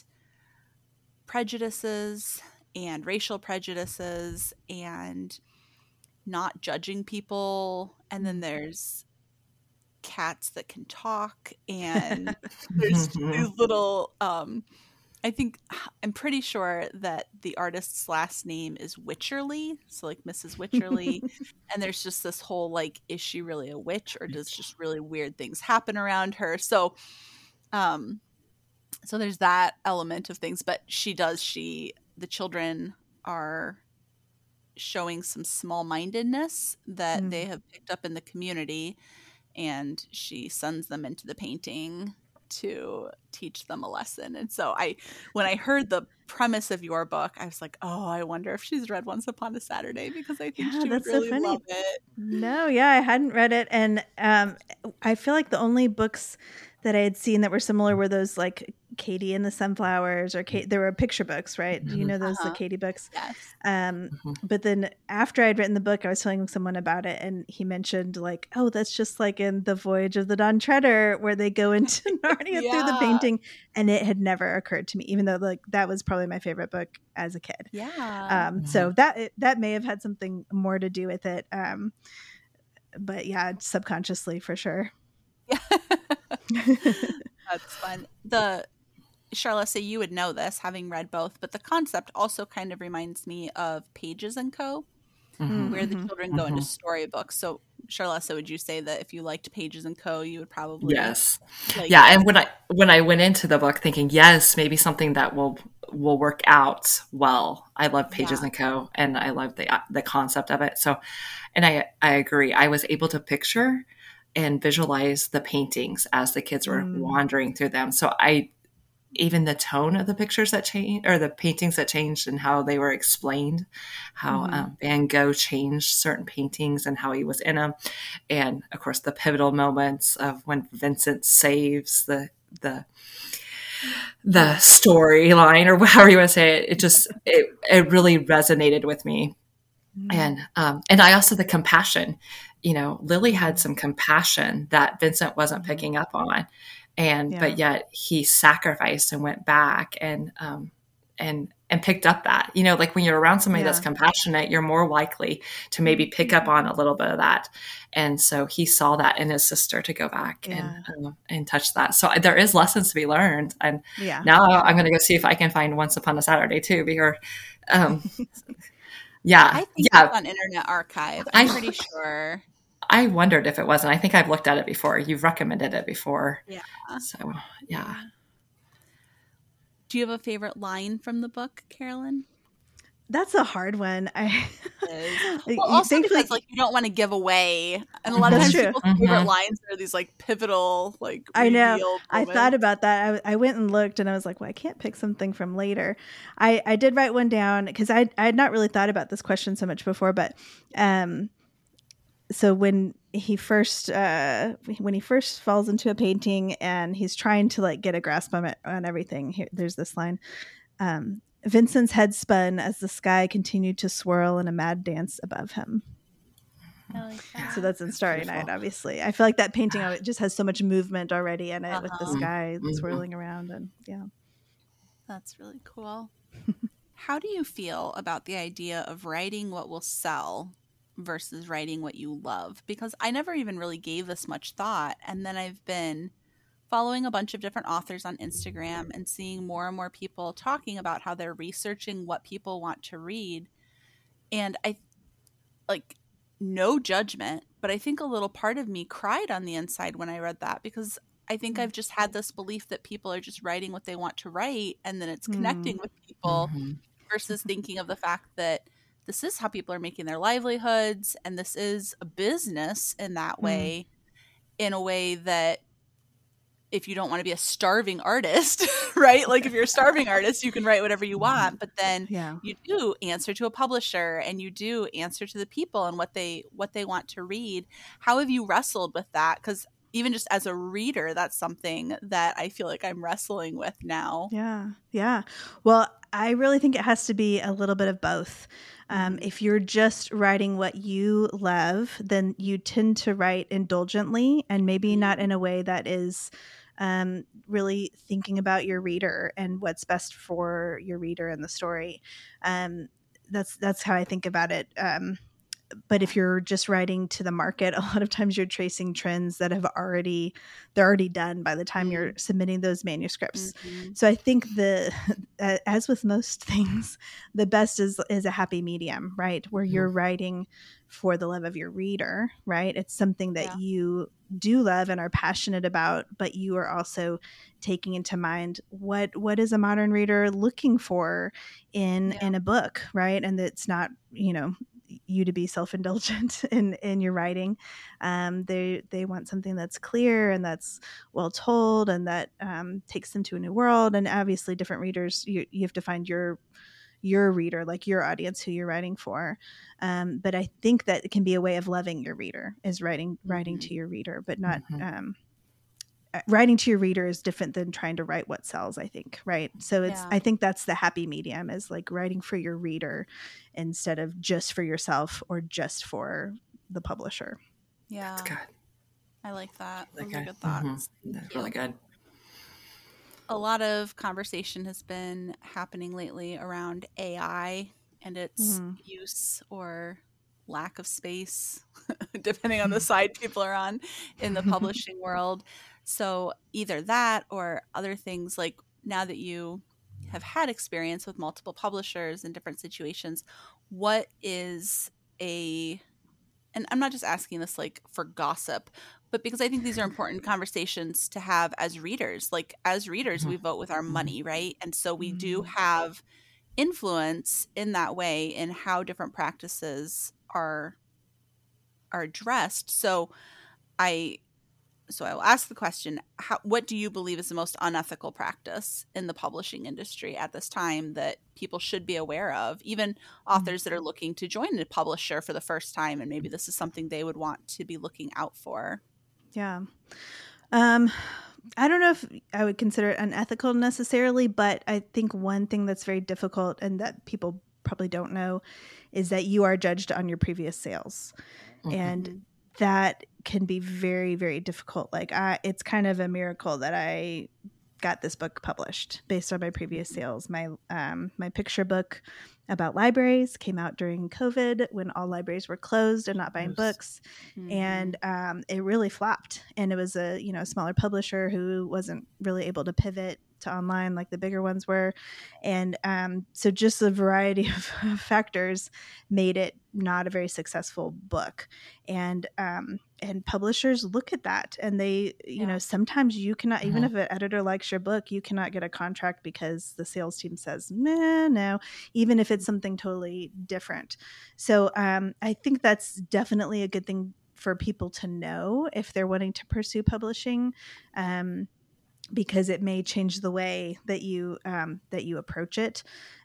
prejudices and racial prejudices and not judging people. And then there's cats that can talk and there's these little um I think I'm pretty sure that the artist's last name is Wycherley, so like Missus Wycherley. And there's just this whole like, is she really a witch or does just really weird things happen around her? So um so there's that element of things, but she does she the children are showing some small-mindedness that Mm. they have picked up in the community, and she sends them into the painting to teach them a lesson. And so I when I heard the premise of your book, I was like, oh, I wonder if she's read Once Upon a Saturday, because I think Yeah, she would that's so really funny. love it. No, yeah, I hadn't read it. And um, I feel like the only books that I had seen that were similar were those like Katie and the Sunflowers, or Kate, there were picture books, right? Do you know those, Uh-huh. the Katie books? Yes. Um, Mhm. but then after I'd written the book, I was telling someone about it, and he mentioned like, oh, that's just like in The Voyage of the Dawn Treader, where they go into Narnia through the Yeah. painting. And it had never occurred to me, even though like that was probably my favorite book as a kid. Yeah. Um, so that it, that may have had something more to do with it. Um, but yeah, subconsciously for sure. Yeah. That's fun. The Charlotte, say you would know this having read both, but the concept also kind of reminds me of Pages and Co., Mhm. where the Mhm. children go into Mhm. storybooks. So, Charlotte, so would you say that if you liked Pages and Co., you would probably Yes. like Yeah, this? and when I when I went into the book thinking, yes, maybe something that will will work out well. I love Pages Yeah. and Co. and I love the the concept of it. So, and I I agree. I was able to picture and visualize the paintings as the kids were Mm. wandering through them. So I even the tone of the pictures that changed, or the paintings that changed, and how they were explained, how Mhm. um, Van Gogh changed certain paintings and how he was in them, and of course the pivotal moments of when Vincent saves the the the storyline, or however you want to say it. It just it it really resonated with me, Mhm. and um, and I also the compassion. You know, Lily had some compassion that Vincent wasn't Mhm. picking up on, and Yeah. but yet he sacrificed and went back and um, and and picked up that. You know, like when you're around somebody that's Yeah. compassionate, you're more likely to maybe pick up on a little bit of that. And so he saw that in his sister to go back Yeah. and uh, and touch that. So there is lessons to be learned. And Yeah. now I'm going to go see if I can find Once Upon a Saturday too, because um, yeah, I think yeah. it's on Internet Archive. I- I'm pretty sure. I wondered if it wasn't. I think I've looked at it before. You've recommended it before. Yeah. So, yeah. Do you have a favorite line from the book, Carolyn? That's a hard one. I Is. You- Well, also thankfully- because like you don't want to give away, and a lot of That's times true. people's Mhm. favorite lines are these like pivotal, like I know. revealed I moments. thought about that. I, I went and looked, and I was like, "Well, I can't pick something from later." I, I did write one down because I I had not really thought about this question so much before. But um, so when he first uh when he first falls into a painting and he's trying to like get a grasp on it on everything, here there's this line. Um, Vincent's head spun as the sky continued to swirl in a mad dance above him. I like that. So that's in Starry Beautiful. Night, obviously. I feel like that painting it just has so much movement already in it with the Uh-huh. sky Mhm. swirling around, and yeah. That's really cool. How do you feel about the idea of writing what will sell versus writing what you love? Because I never even really gave this much thought, and then I've been following a bunch of different authors on Instagram and seeing more and more people talking about how they're researching what people want to read. And I like no judgment, but I think a little part of me cried on the inside when I read that, because I think I've just had this belief that people are just writing what they want to write, and then it's connecting with people Mhm. versus thinking of the fact that this is how people are making their livelihoods, and this is a business in that way, in a way that if you don't want to be a starving artist, right? Like if you're a starving artist, you can write whatever you want, but then Yeah. you do answer to a publisher, and you do answer to the people and what they what they want to read. How have you wrestled with that? Because even just as a reader, that's something that I feel like I'm wrestling with now. Yeah. Yeah. Well, I really think it has to be a little bit of both. Um, Mhm. If you're just writing what you love, then you tend to write indulgently and maybe not in a way that is um, really thinking about your reader and what's best for your reader and the story. Um, that's that's how I think about it. Um, but if you're just writing to the market, a lot of times you're tracing trends that have already they're already done by the time Mm. you're submitting those manuscripts. Mhm. So I think the as with most things, the best is is a happy medium, right? Where you're writing for the love of your reader, right? It's something that Yeah. you do love and are passionate about, but you are also taking into mind what what is a modern reader looking for in Yeah. in a book, right? And it's not, you know, you to be self-indulgent in in your writing. Um, they they want something that's clear and that's well told and that um, takes them to a new world. And obviously, different readers, you you have to find your your reader, like your audience, who you're writing for. Um, but I think that it can be a way of loving your reader, is writing writing Mhm. to your reader, but not Mhm. um, writing to your reader is different than trying to write what sells, I think. Right. So it's, Yeah. I think that's the happy medium, is like writing for your reader instead of just for yourself or just for the publisher. Yeah. That's good. I like that. Really Those are good. good thoughts. Mm-hmm. That's really good. A lot of conversation has been happening lately around A I and its Mm-hmm. use or lack of space, depending on the side people are on in the publishing world. So either that or other things, like now that you have had experience with multiple publishers in different situations, what is a, and I'm not just asking this like for gossip, but because I think these are important conversations to have as readers. Like as readers, Mhm. we vote with our money, right? And so we do Mhm. have influence in that way in how different practices are are addressed. So I so I will ask the question, how, what do you believe is the most unethical practice in the publishing industry at this time that people should be aware of, even authors that are looking to join a publisher for the first time, and maybe this is something they would want to be looking out for? Yeah. Um, I don't know if I would consider it unethical necessarily, but I think one thing that's very difficult and that people probably don't know is that you are judged on your previous sales. Mhm. And Mhm. that can be very, very difficult. Like I, it's kind of a miracle that I got this book published based on my previous sales. My um, my picture book about libraries came out during COVID when all libraries were closed and not buying Yes. books, Mhm. and um, it really flopped. And it was a you know smaller publisher who wasn't really able to pivot to online like the bigger ones were, and um, so just a variety of factors made it not a very successful book. And um, and publishers look at that, and they you Yeah. know sometimes you cannot, even Mhm. if an editor likes your book, you cannot get a contract because the sales team says nah, no, even if it's something totally different. So um, I think that's definitely a good thing for people to know if they're wanting to pursue publishing, um, because it may change the way that you um, that you approach it.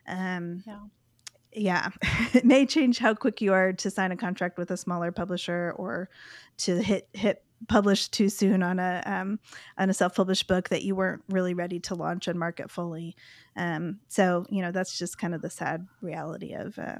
Um, Yeah. yeah, it may change how quick you are to sign a contract with a smaller publisher, or to hit hit publish too soon on a um, on a self published book that you weren't really ready to launch and market fully. Um, so you know that's just kind of the sad reality of uh,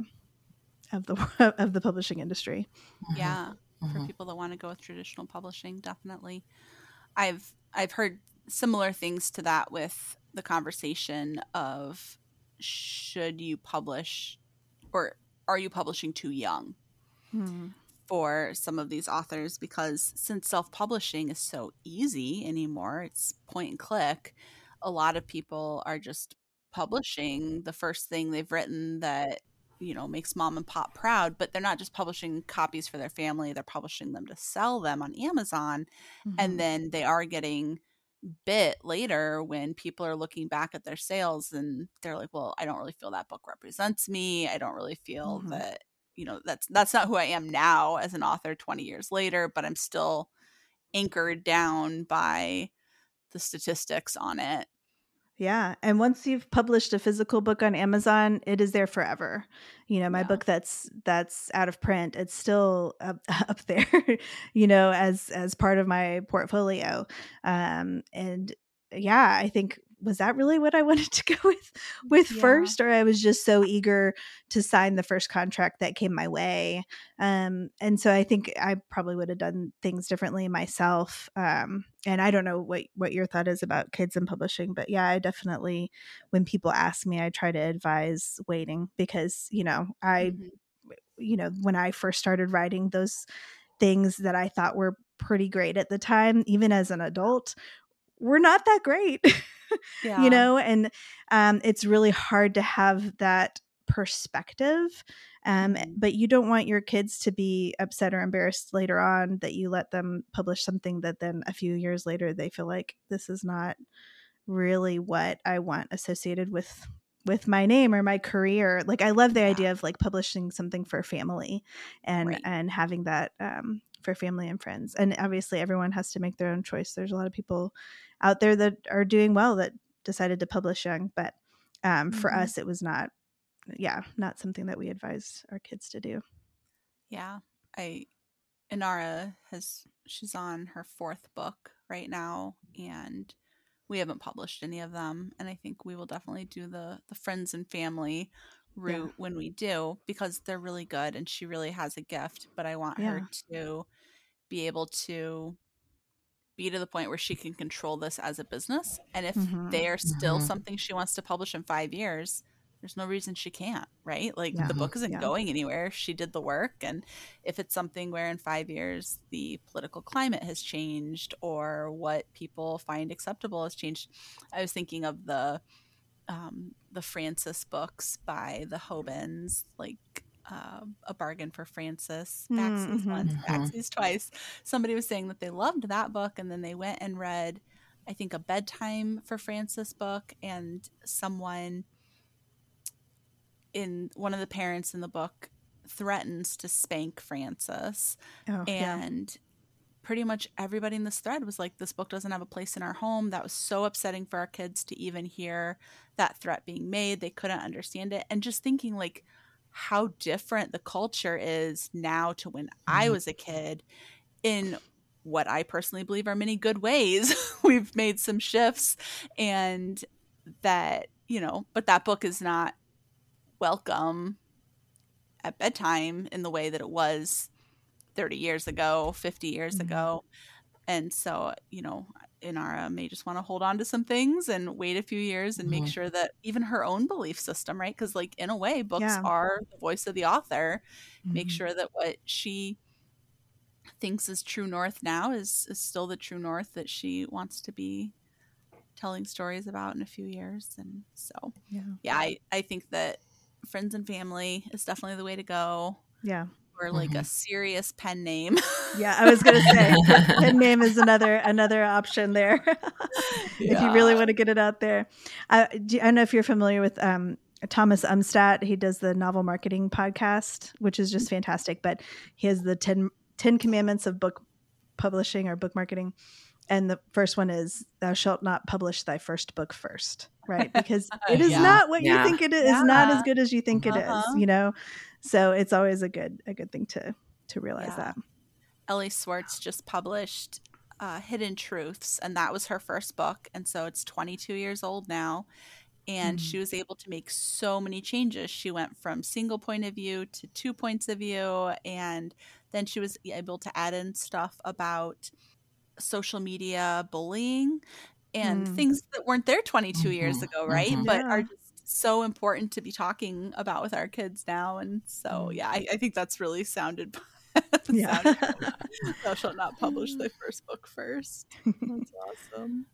of the of the publishing industry. Yeah. For Mhm. people that want to go with traditional publishing, definitely. I've I've heard similar things to that with the conversation of should you publish, or are you publishing too young Hmm. for some of these authors, because since self-publishing is so easy anymore, it's point and click, a lot of people are just publishing the first thing they've written that you know makes mom and pop proud, but they're not just publishing copies for their family, they're publishing them to sell them on Amazon. And then they are getting bit later when people are looking back at their sales and they're like, well, I don't really feel that book represents me. I don't really feel Mhm. that, you know, that's that's not who I am now as an author twenty years later, but I'm still anchored down by the statistics on it. Yeah. And once you've published a physical book on Amazon, it is there forever. You know, my Yeah. book that's that's out of print, it's still up, up there, you know, as as part of my portfolio. Um and yeah, I think, was that really what I wanted to go with with Yeah. first, or I was just so eager to sign the first contract that came my way. Um and so I think I probably would have done things differently myself. Um and I don't know what what your thought is about kids and publishing, but yeah, I definitely, when people ask me, I try to advise waiting, because you know I Mhm. you know when I first started writing, those things that I thought were pretty great at the time, even as an adult, were not that great. Yeah. You know, and um, it's really hard to have that perspective. Um, Mhm. but you don't want your kids to be upset or embarrassed later on that you let them publish something that then a few years later they feel like, this is not really what I want associated with with my name or my career. Like I love the Yeah. idea of like publishing something for family, and Right. and having that um, for family and friends. And obviously everyone has to make their own choice. There's a lot of people out there that are doing well that decided to publish young, but um, for Mhm. us it was not, yeah, not something that we advise our kids to do. Yeah. I Inara has she's on her fourth book right now, and we haven't published any of them. And I think we will definitely do the the friends and family route yeah. when we do, because they're really good and she really has a gift. But I want yeah. her to be able to be to the point where she can control this as a business. And if mm-hmm. they are still mm-hmm. something she wants to publish in five years, there's no reason she can't, right? Like yeah. the book isn't yeah. going anywhere. She did the work. And if it's something where in five years the political climate has changed or what people find acceptable has changed. I was thinking of the um, the Frances books by the Hobens, like uh, A Bargain for Frances, Baxy's mm-hmm. once, Baxy's twice. Somebody was saying that they loved that book, and then they went and read, I think, A Bedtime for Frances book, and someone in one of the parents in the book threatens to spank Frances. Oh, and yeah. pretty much everybody in this thread was like, this book doesn't have a place in our home. That was so upsetting for our kids to even hear that threat being made. They couldn't understand it. And just thinking like how different the culture is now to when mm-hmm. I was a kid, in what I personally believe are many good ways. We've made some shifts, and that, you know, but that book is not welcome at bedtime in the way that it was thirty years ago, fifty years mm-hmm. ago. And so, you know, Inara may just want to hold on to some things and wait a few years and mm-hmm. make sure that even her own belief system, right? Because like in a way, books yeah. are the voice of the author. Mm-hmm. Make sure that what she thinks is true north now is, is still the true north that she wants to be telling stories about in a few years. And so, yeah, yeah I, I think that friends and family is definitely the way to go. Yeah. Or like mm-hmm. a serious pen name. Yeah, I was going to say pen name is another another option there. yeah. If you really want to get it out there. Uh, do, I don't know if you're familiar with um, Thomas Umstattd. He does the Novel Marketing podcast, which is just fantastic. But he has the ten, ten Commandments of book publishing or book marketing. And the first one is, thou shalt not publish thy first book first, right? Because it is yeah. not what yeah. you think it is. Yeah. It's not as good as you think uh-huh. it is, you know? So it's always a good a good thing to to realize yeah. that. Ellie Swartz just published uh, Hidden Truths, and that was her first book. And so it's twenty-two years old now. And mm-hmm. she was able to make so many changes. She went from single point of view to two points of view. And then she was able to add in stuff about social media bullying and mm. things that weren't there twenty-two mm-hmm. years ago, right? Mm-hmm. But yeah. are just so important to be talking about with our kids now. And so, yeah, I, I think that's really sounded, yeah. sounded thou shalt not publish thy first book first. That's awesome.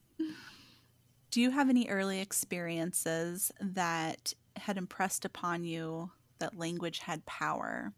Do you have any early experiences that had impressed upon you that language had power?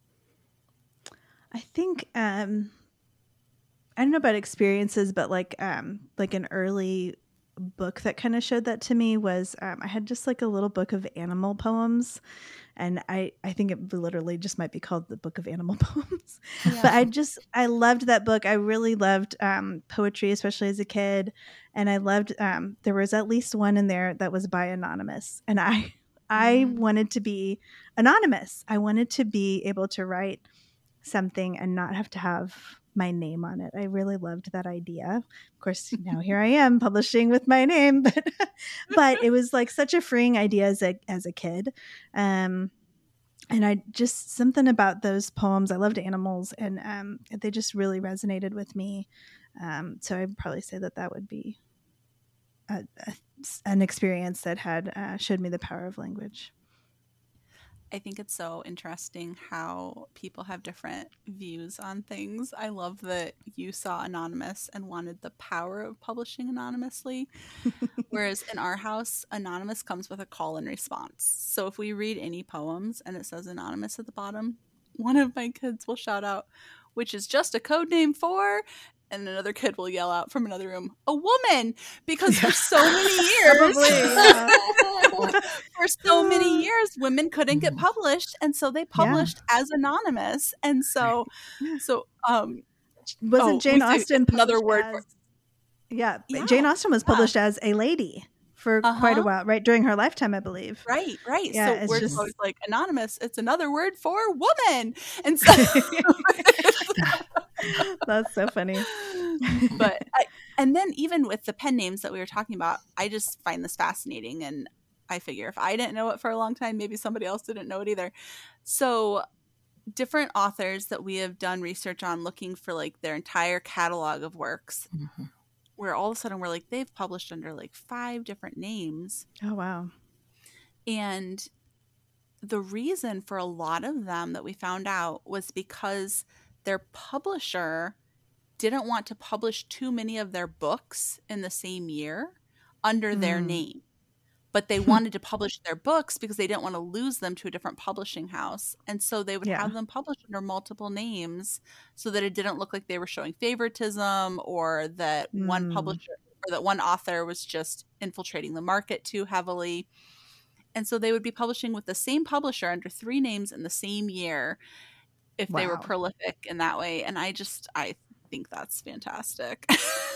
I think, um, I don't know about experiences, but like um, like an early book that kind of showed that to me was um, I had just like a little book of animal poems, and I, I think it literally just might be called the Book of Animal Poems. Yeah. But I just I loved that book. I really loved um, poetry, especially as a kid, and I loved um, there was at least one in there that was by anonymous, and I I mm. wanted to be anonymous. I wanted to be able to write something and not have to have my name on it. I really loved that idea. Of course, now here I am publishing with my name, but but it was like such a freeing idea as a as a kid. Um, and I just something about those poems. I loved animals, and um, they just really resonated with me. Um, so I'd probably say that that would be a, a, an experience that had uh, showed me the power of language. I think it's so interesting how people have different views on things. I love that you saw Anonymous and wanted the power of publishing anonymously. Whereas in our house, Anonymous comes with a call and response. So if we read any poems and it says Anonymous at the bottom, one of my kids will shout out, which is just a code name for, and another kid will yell out from another room, a woman, because for so many years, Probably, yeah. for so many years, women couldn't get published, and so they published yeah. as anonymous. And so, so um, wasn't oh, Jane Austen another word? As, for, yeah, yeah, Jane Austen was published yeah. as a lady for uh-huh. quite a while, right? During her lifetime, I believe. Right, right. Yeah, so we're just always like anonymous. It's another word for woman, and so. That's so funny. But I, and then even with the pen names that we were talking about, I just find this fascinating, and I figure if I didn't know it for a long time, maybe somebody else didn't know it either. So different authors that we have done research on, looking for like their entire catalog of works, mm-hmm. where all of a sudden we're like, they've published under like five different names. Oh, wow. And the reason for a lot of them that we found out was because their publisher didn't want to publish too many of their books in the same year under mm. their name. But they wanted to publish their books because they didn't want to lose them to a different publishing house. And so they would yeah. have them published under multiple names so that it didn't look like they were showing favoritism, or that mm. one publisher or that one author was just infiltrating the market too heavily. And so they would be publishing with the same publisher under three names in the same year if wow. they were prolific in that way. And I just, I think that's fantastic.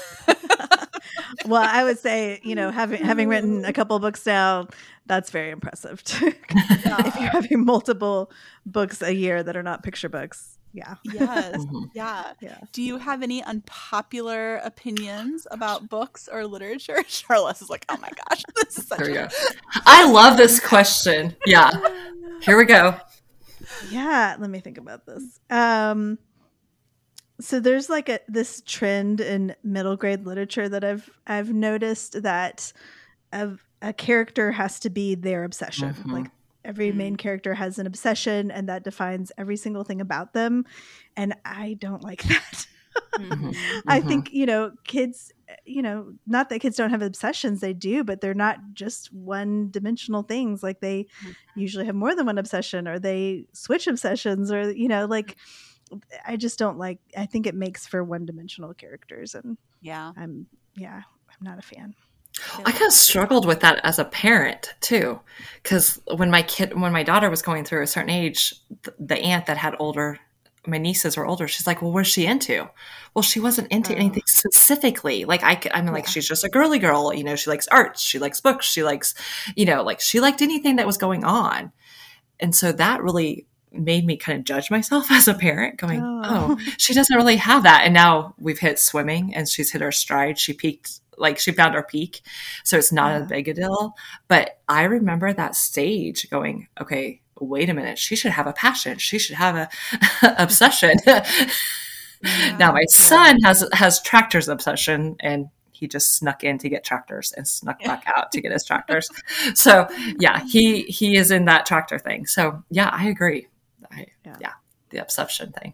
Well, I would say, you know, having having written a couple books now, that's very impressive too. Yeah. If you're having multiple books a year that are not picture books. Yeah. Yes. Mm-hmm. Yeah. Yeah. Do you have any unpopular opinions about books or literature? Charlotte is like, oh my gosh, this is such there we a- go. I love this question. Yeah. Here we go. Yeah. Let me think about this. Um, So there's like a this trend in middle grade literature that I've I've noticed that a, a character has to be their obsession. Mm-hmm. Like every main character has an obsession, and that defines every single thing about them. And I don't like that. Mm-hmm. I think, you know, kids, you know, not that kids don't have obsessions, they do, but they're not just one dimensional things. Like they mm-hmm. usually have more than one obsession, or they switch obsessions, or, you know, like I just don't like, I think it makes for one-dimensional characters, and yeah, I'm, yeah, I'm not a fan. I kind of struggled with that as a parent too, because when my kid, when my daughter was going through a certain age, the, the aunt that had older, my nieces were older. She's like, well, what's she into? Well, she wasn't into oh. anything specifically. Like I, I mean, like yeah. she's just a girly girl. You know, she likes arts, she likes books, she likes, you know, like she liked anything that was going on, and so that really made me kind of judge myself as a parent, going, oh. oh, she doesn't really have that. And now we've hit swimming, and she's hit her stride. She peaked, like she found her peak. So it's not yeah. a big a deal. But I remember that stage going, okay, wait a minute. She should have a passion. She should have a obsession. Yeah. Now my son has, has tractors obsession, and he just snuck in to get tractors and snuck back out to get his tractors. So yeah, he, he is in that tractor thing. So yeah, I agree. I, yeah. yeah, the obsession thing.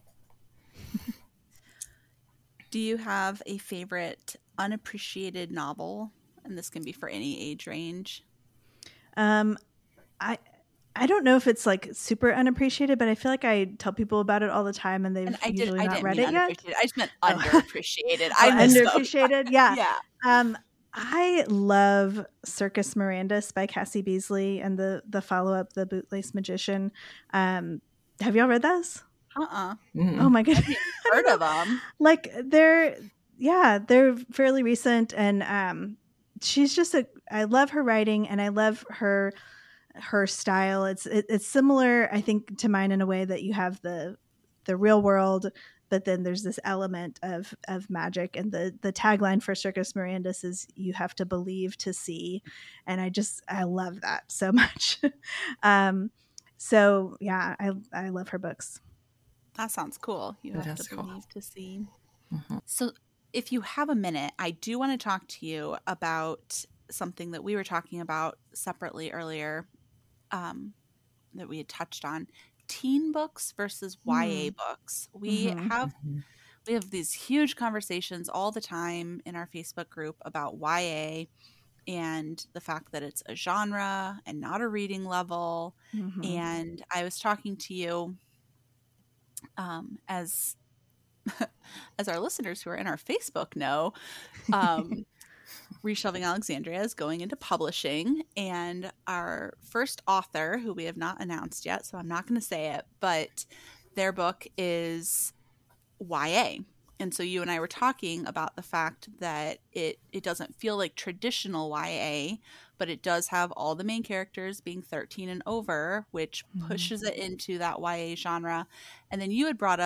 Do you have a favorite unappreciated novel? And this can be for any age range. Um, I I don't know if it's like super unappreciated, but I feel like I tell people about it all the time, and they've and I usually did, not I read it yet. I just meant underappreciated. I oh, underappreciated, yeah. yeah. Um, I love Circus Mirandus by Cassie Beasley, and the the follow up, The Bootlace Magician. Um, have y'all read those? Uh-uh. Mm. Oh my goodness. I've heard of them. Like they're, yeah, they're fairly recent, and um, she's just a. I love her writing, and I love her her style. It's it, it's similar, I think, to mine in a way that you have the the real world, but then there's this element of of magic. And the the tagline for Circus Mirandus is "You have to believe to see," and I just I love that so much. um, so yeah, I I love her books. That sounds cool. You that have to believe cool. to see. Mm-hmm. So if you have a minute, I do want to talk to you about something that we were talking about separately earlier, um, that we had touched on: teen books versus Y A mm. books. We mm-hmm. have mm-hmm. we have these huge conversations all the time in our Facebook group about Y A and the fact that it's a genre and not a reading level. Mm-hmm. And I was talking to you, um, as as our listeners who are in our Facebook know, um, Reshelving Alexandria is going into publishing, and our first author, who we have not announced yet, so I'm not going to say it, but their book is Y A. And so you and I were talking about the fact that it, it doesn't feel like traditional Y A, but it does have all the main characters being thirteen and over, which mm-hmm. pushes it into that Y A genre. And then you had brought up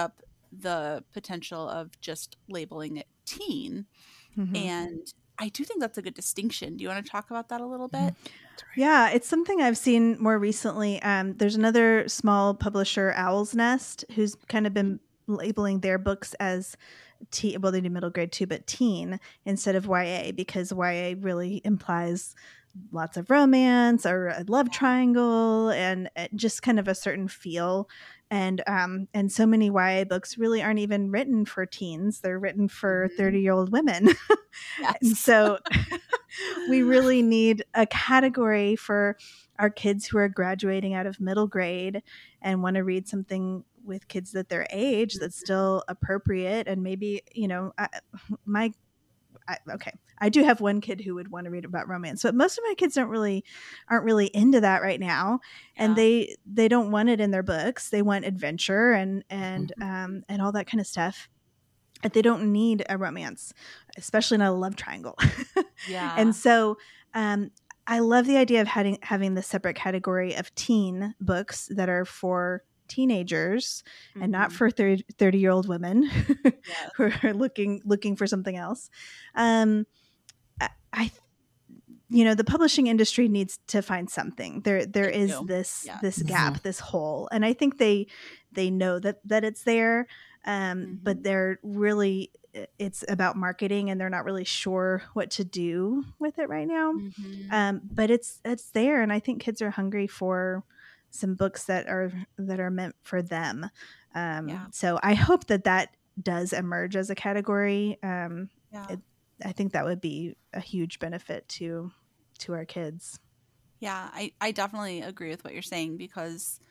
the potential of just labeling it teen. Mm-hmm. And I do think that's a good distinction. Do you want to talk about that a little bit? Yeah, it's something I've seen more recently. Um, there's another small publisher, Owl's Nest, who's kind of been labeling their books as teen, well, they do middle grade too, but teen instead of Y A, because Y A really implies lots of romance or a love triangle and just kind of a certain feel. And um, and so many Y A books really aren't even written for teens. They're written for thirty-year-old women. Yes. And so we really need a category for our kids who are graduating out of middle grade and want to read something with kids that their age that's still appropriate. And maybe, you know, I, my I, okay, I do have one kid who would want to read about romance, but most of my kids don't really aren't really into that right now, and Yeah. they they don't want it in their books. They want adventure and and um and all that kind of stuff. But they don't need a romance, especially not a love triangle. Yeah. And so um, I love the idea of having having this separate category of teen books that are for teenagers mm-hmm. and not for thirty-year-old women Yes. who are looking looking for something else. Um, I, I, you know, the publishing industry needs to find something. There, there They is do. this Yeah. this gap, mm-hmm. this hole, and I think they they know that that it's there. Um, Mm-hmm. But they're really, it's about marketing, and they're not really sure what to do with it right now. Mm-hmm. Um, but it's it's there, and I think kids are hungry for some books that are that are meant for them. Um, Yeah. So I hope that that does emerge as a category. Um, Yeah. it, I think that would be a huge benefit to to our kids. Yeah, I, I definitely agree with what you're saying, because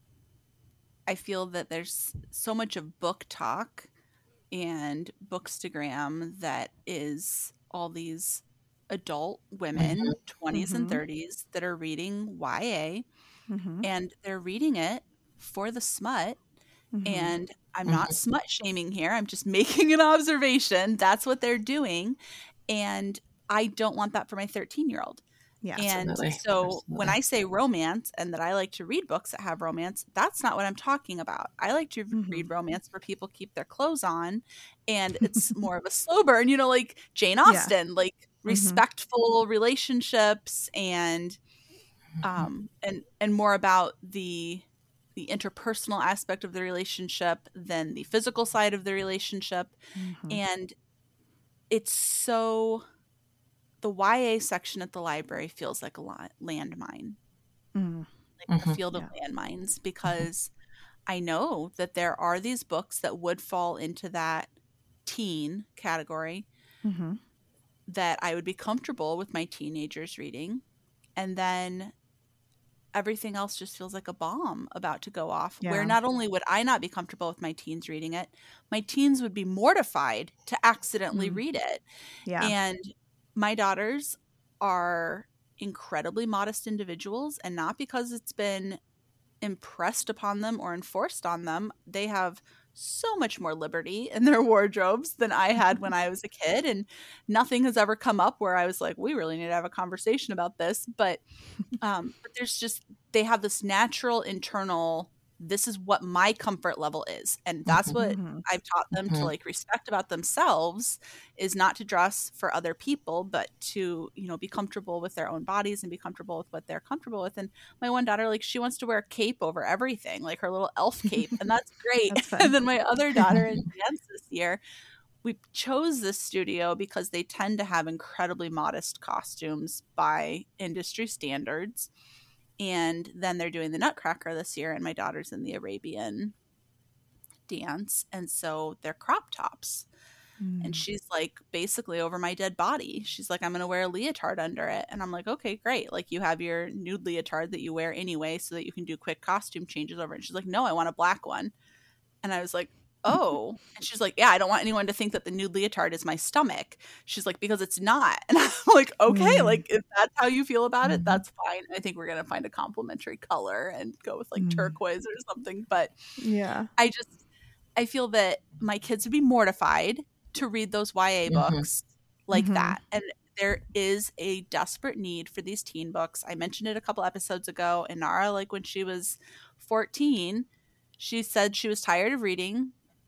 I feel that there's so much of book talk and bookstagram that is all these adult women, mm-hmm. twenties mm-hmm. and thirties, that are reading Y A, mm-hmm. and they're reading it for the smut. Mm-hmm. And I'm not mm-hmm. smut shaming here. I'm just making an observation. That's what they're doing. And I don't want that for my thirteen-year-old. Yeah, and absolutely. so Absolutely. When I say romance and that I like to read books that have romance, that's not what I'm talking about. I like to mm-hmm. read romance where people keep their clothes on, and it's more of a slow burn, you know, like Jane Austen, yeah. like mm-hmm. respectful relationships and um and and more about the the interpersonal aspect of the relationship than the physical side of the relationship. Mm-hmm. And it's so... the Y A section at the library feels like a landmine, mm. like mm-hmm. a field of yeah. landmines, because mm-hmm. I know that there are these books that would fall into that teen category mm-hmm. that I would be comfortable with my teenagers reading. And then everything else just feels like a bomb about to go off, yeah. where not only would I not be comfortable with my teens reading it, my teens would be mortified to accidentally mm. read it. Yeah. And my daughters are incredibly modest individuals, and not because it's been impressed upon them or enforced on them. They have so much more liberty in their wardrobes than I had when I was a kid, and nothing has ever come up where I was like, we really need to have a conversation about this. But, um, but there's just, they have this natural internal, this is what my comfort level is. And that's what mm-hmm. I've taught them mm-hmm. to like respect about themselves, is not to dress for other people, but to, you know, be comfortable with their own bodies and be comfortable with what they're comfortable with. And my one daughter, like, she wants to wear a cape over everything, like her little elf cape. And that's great. That's and then my other daughter in dance this year, we chose this studio because they tend to have incredibly modest costumes by industry standards. And then they're doing the Nutcracker this year, and my daughter's in the Arabian dance. And so they're crop tops. Mm. And she's like, basically over my dead body. She's like, I'm going to wear a leotard under it. And I'm like, okay, great. Like, you have your nude leotard that you wear anyway so that you can do quick costume changes over it. And she's like, no, I want a black one. And I was like, oh. And she's like, yeah, I don't want anyone to think that the nude leotard is my stomach. She's like, because it's not. And I'm like, okay, mm. like, if that's how you feel about it, that's fine. I think we're going to find a complementary color and go with like mm. turquoise or something. But yeah, I just, I feel that my kids would be mortified to read those Y A mm-hmm. books like mm-hmm. that. And there is a desperate need for these teen books. I mentioned it a couple episodes ago. And Nara, like when she was fourteen, she said she was tired of reading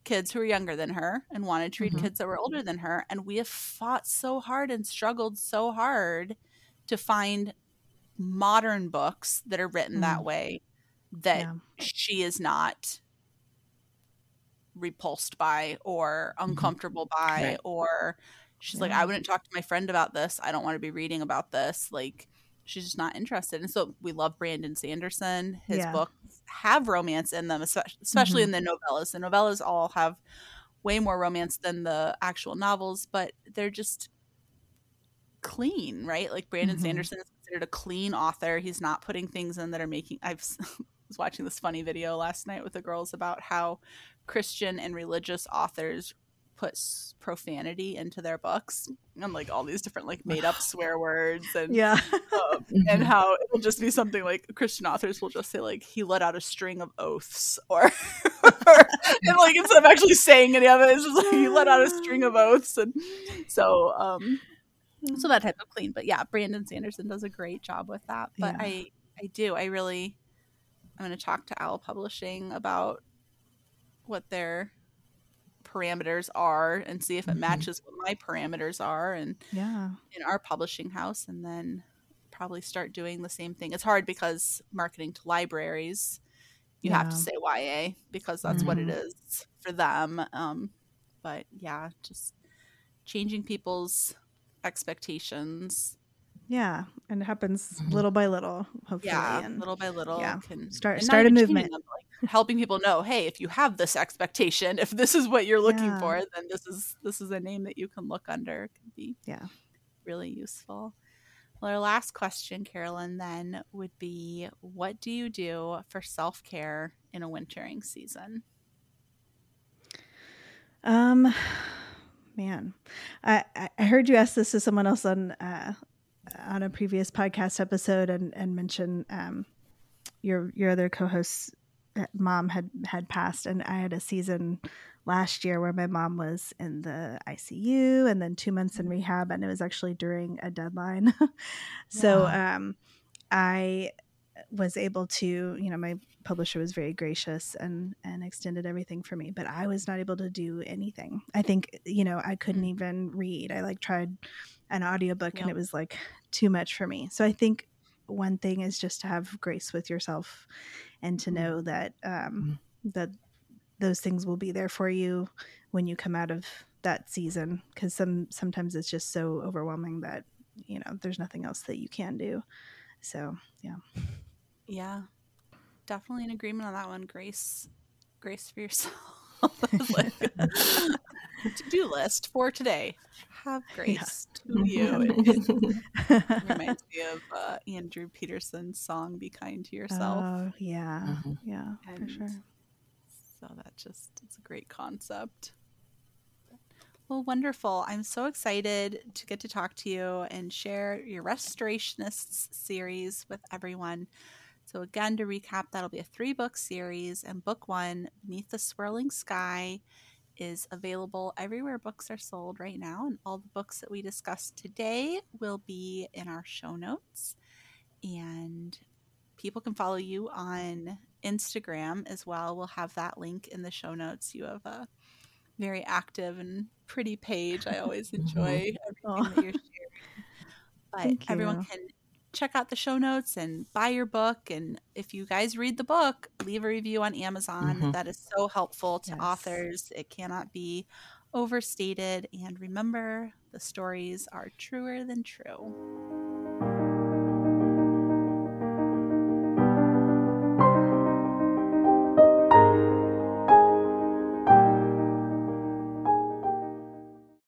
kids who were younger than her and wanted to read Mhm. kids that were older than her. And we have fought so hard and struggled so hard to find modern books that are written Mm. that way that Yeah. she is not repulsed by or uncomfortable by, Right. or she's like, Yeah. I wouldn't talk to my friend about this. I don't want to be reading about this. Like, she's just not interested. And so we love Brandon Sanderson. His Yeah. books have romance in them, espe- especially Mhm. in the novellas. The novellas all have way more romance than the actual novels, but they're just clean, right? Like Brandon Mhm. Sanderson is considered a clean author. He's not putting things in that are making I've was watching this funny video last night with the girls about how Christian and religious authors put s- profanity into their books and like all these different like made up swear words and Yeah. um, and how it'll just be something like Christian authors will just say like he let out a string of oaths or, or and like instead of actually saying any of it, it's just like he let out a string of oaths. And so um so that type of clean. But yeah, Brandon Sanderson does a great job with that. But Yeah. I I do I really I'm going to talk to Owl Publishing about what their parameters are and see if it Mhm. matches what my parameters are and Yeah. in our publishing house, and then probably start doing the same thing. It's hard because marketing to libraries, you have to Yeah. say Y A because that's what it Mhm. is for them. Um, but yeah, just changing people's expectations. Yeah. And it happens Mhm. little by little, hopefully. Yeah, And little by little yeah. can Start- and start not a even changing movement. them, like helping people know, hey, if you have this expectation, if this is what you're looking Yeah. for, then this is this is a name that you can look under. It can be Yeah. really useful. Well, our last question, Carolyn, then would be, what do you do for self-care in a wintering season? Um, man, I, I- I heard you ask this to someone else on uh, on a previous podcast episode, and and mention um, your your other co-host's mom had had passed, and I had a season last year where my mom was in the I C U and then two months in rehab, and it was actually during a deadline. So Wow. um, I was able to, you know, my publisher was very gracious and and extended everything for me, but I was not able to do anything. I think, you know, I couldn't Mm. even read. I like tried an audiobook and Yep. it was like too much for me. So I think one thing is just to have grace with yourself and to Mhm. know that um Mhm. that those things will be there for you when you come out of that season, because some sometimes it's just so overwhelming that, you know, there's nothing else that you can do. So yeah. Yeah, definitely in agreement on that one. Grace, grace for yourself. Like, to-do list for today. Have grace to you. It, it reminds me of uh, Andrew Peterson's song "Be Kind to Yourself." Oh yeah, Mhm. yeah, for And sure. so that just it's a great concept. Well, wonderful. I'm so excited to get to talk to you and share your Restorationists series with everyone. So again, to recap, that'll be a three-book series, and book one, Beneath the Swirling Sky, is available everywhere books are sold right now, and all the books that we discussed today will be in our show notes. And people can follow you on Instagram as well. We'll have that link in the show notes. You have a very active and pretty page. I always enjoy Oh, everything that you're sharing. But thank everyone you. can check out the show notes and buy your book. And if you guys read the book, leave a review on Amazon. Mhm. That is so helpful to Yes. authors. It cannot be overstated. And remember, the stories are truer than true.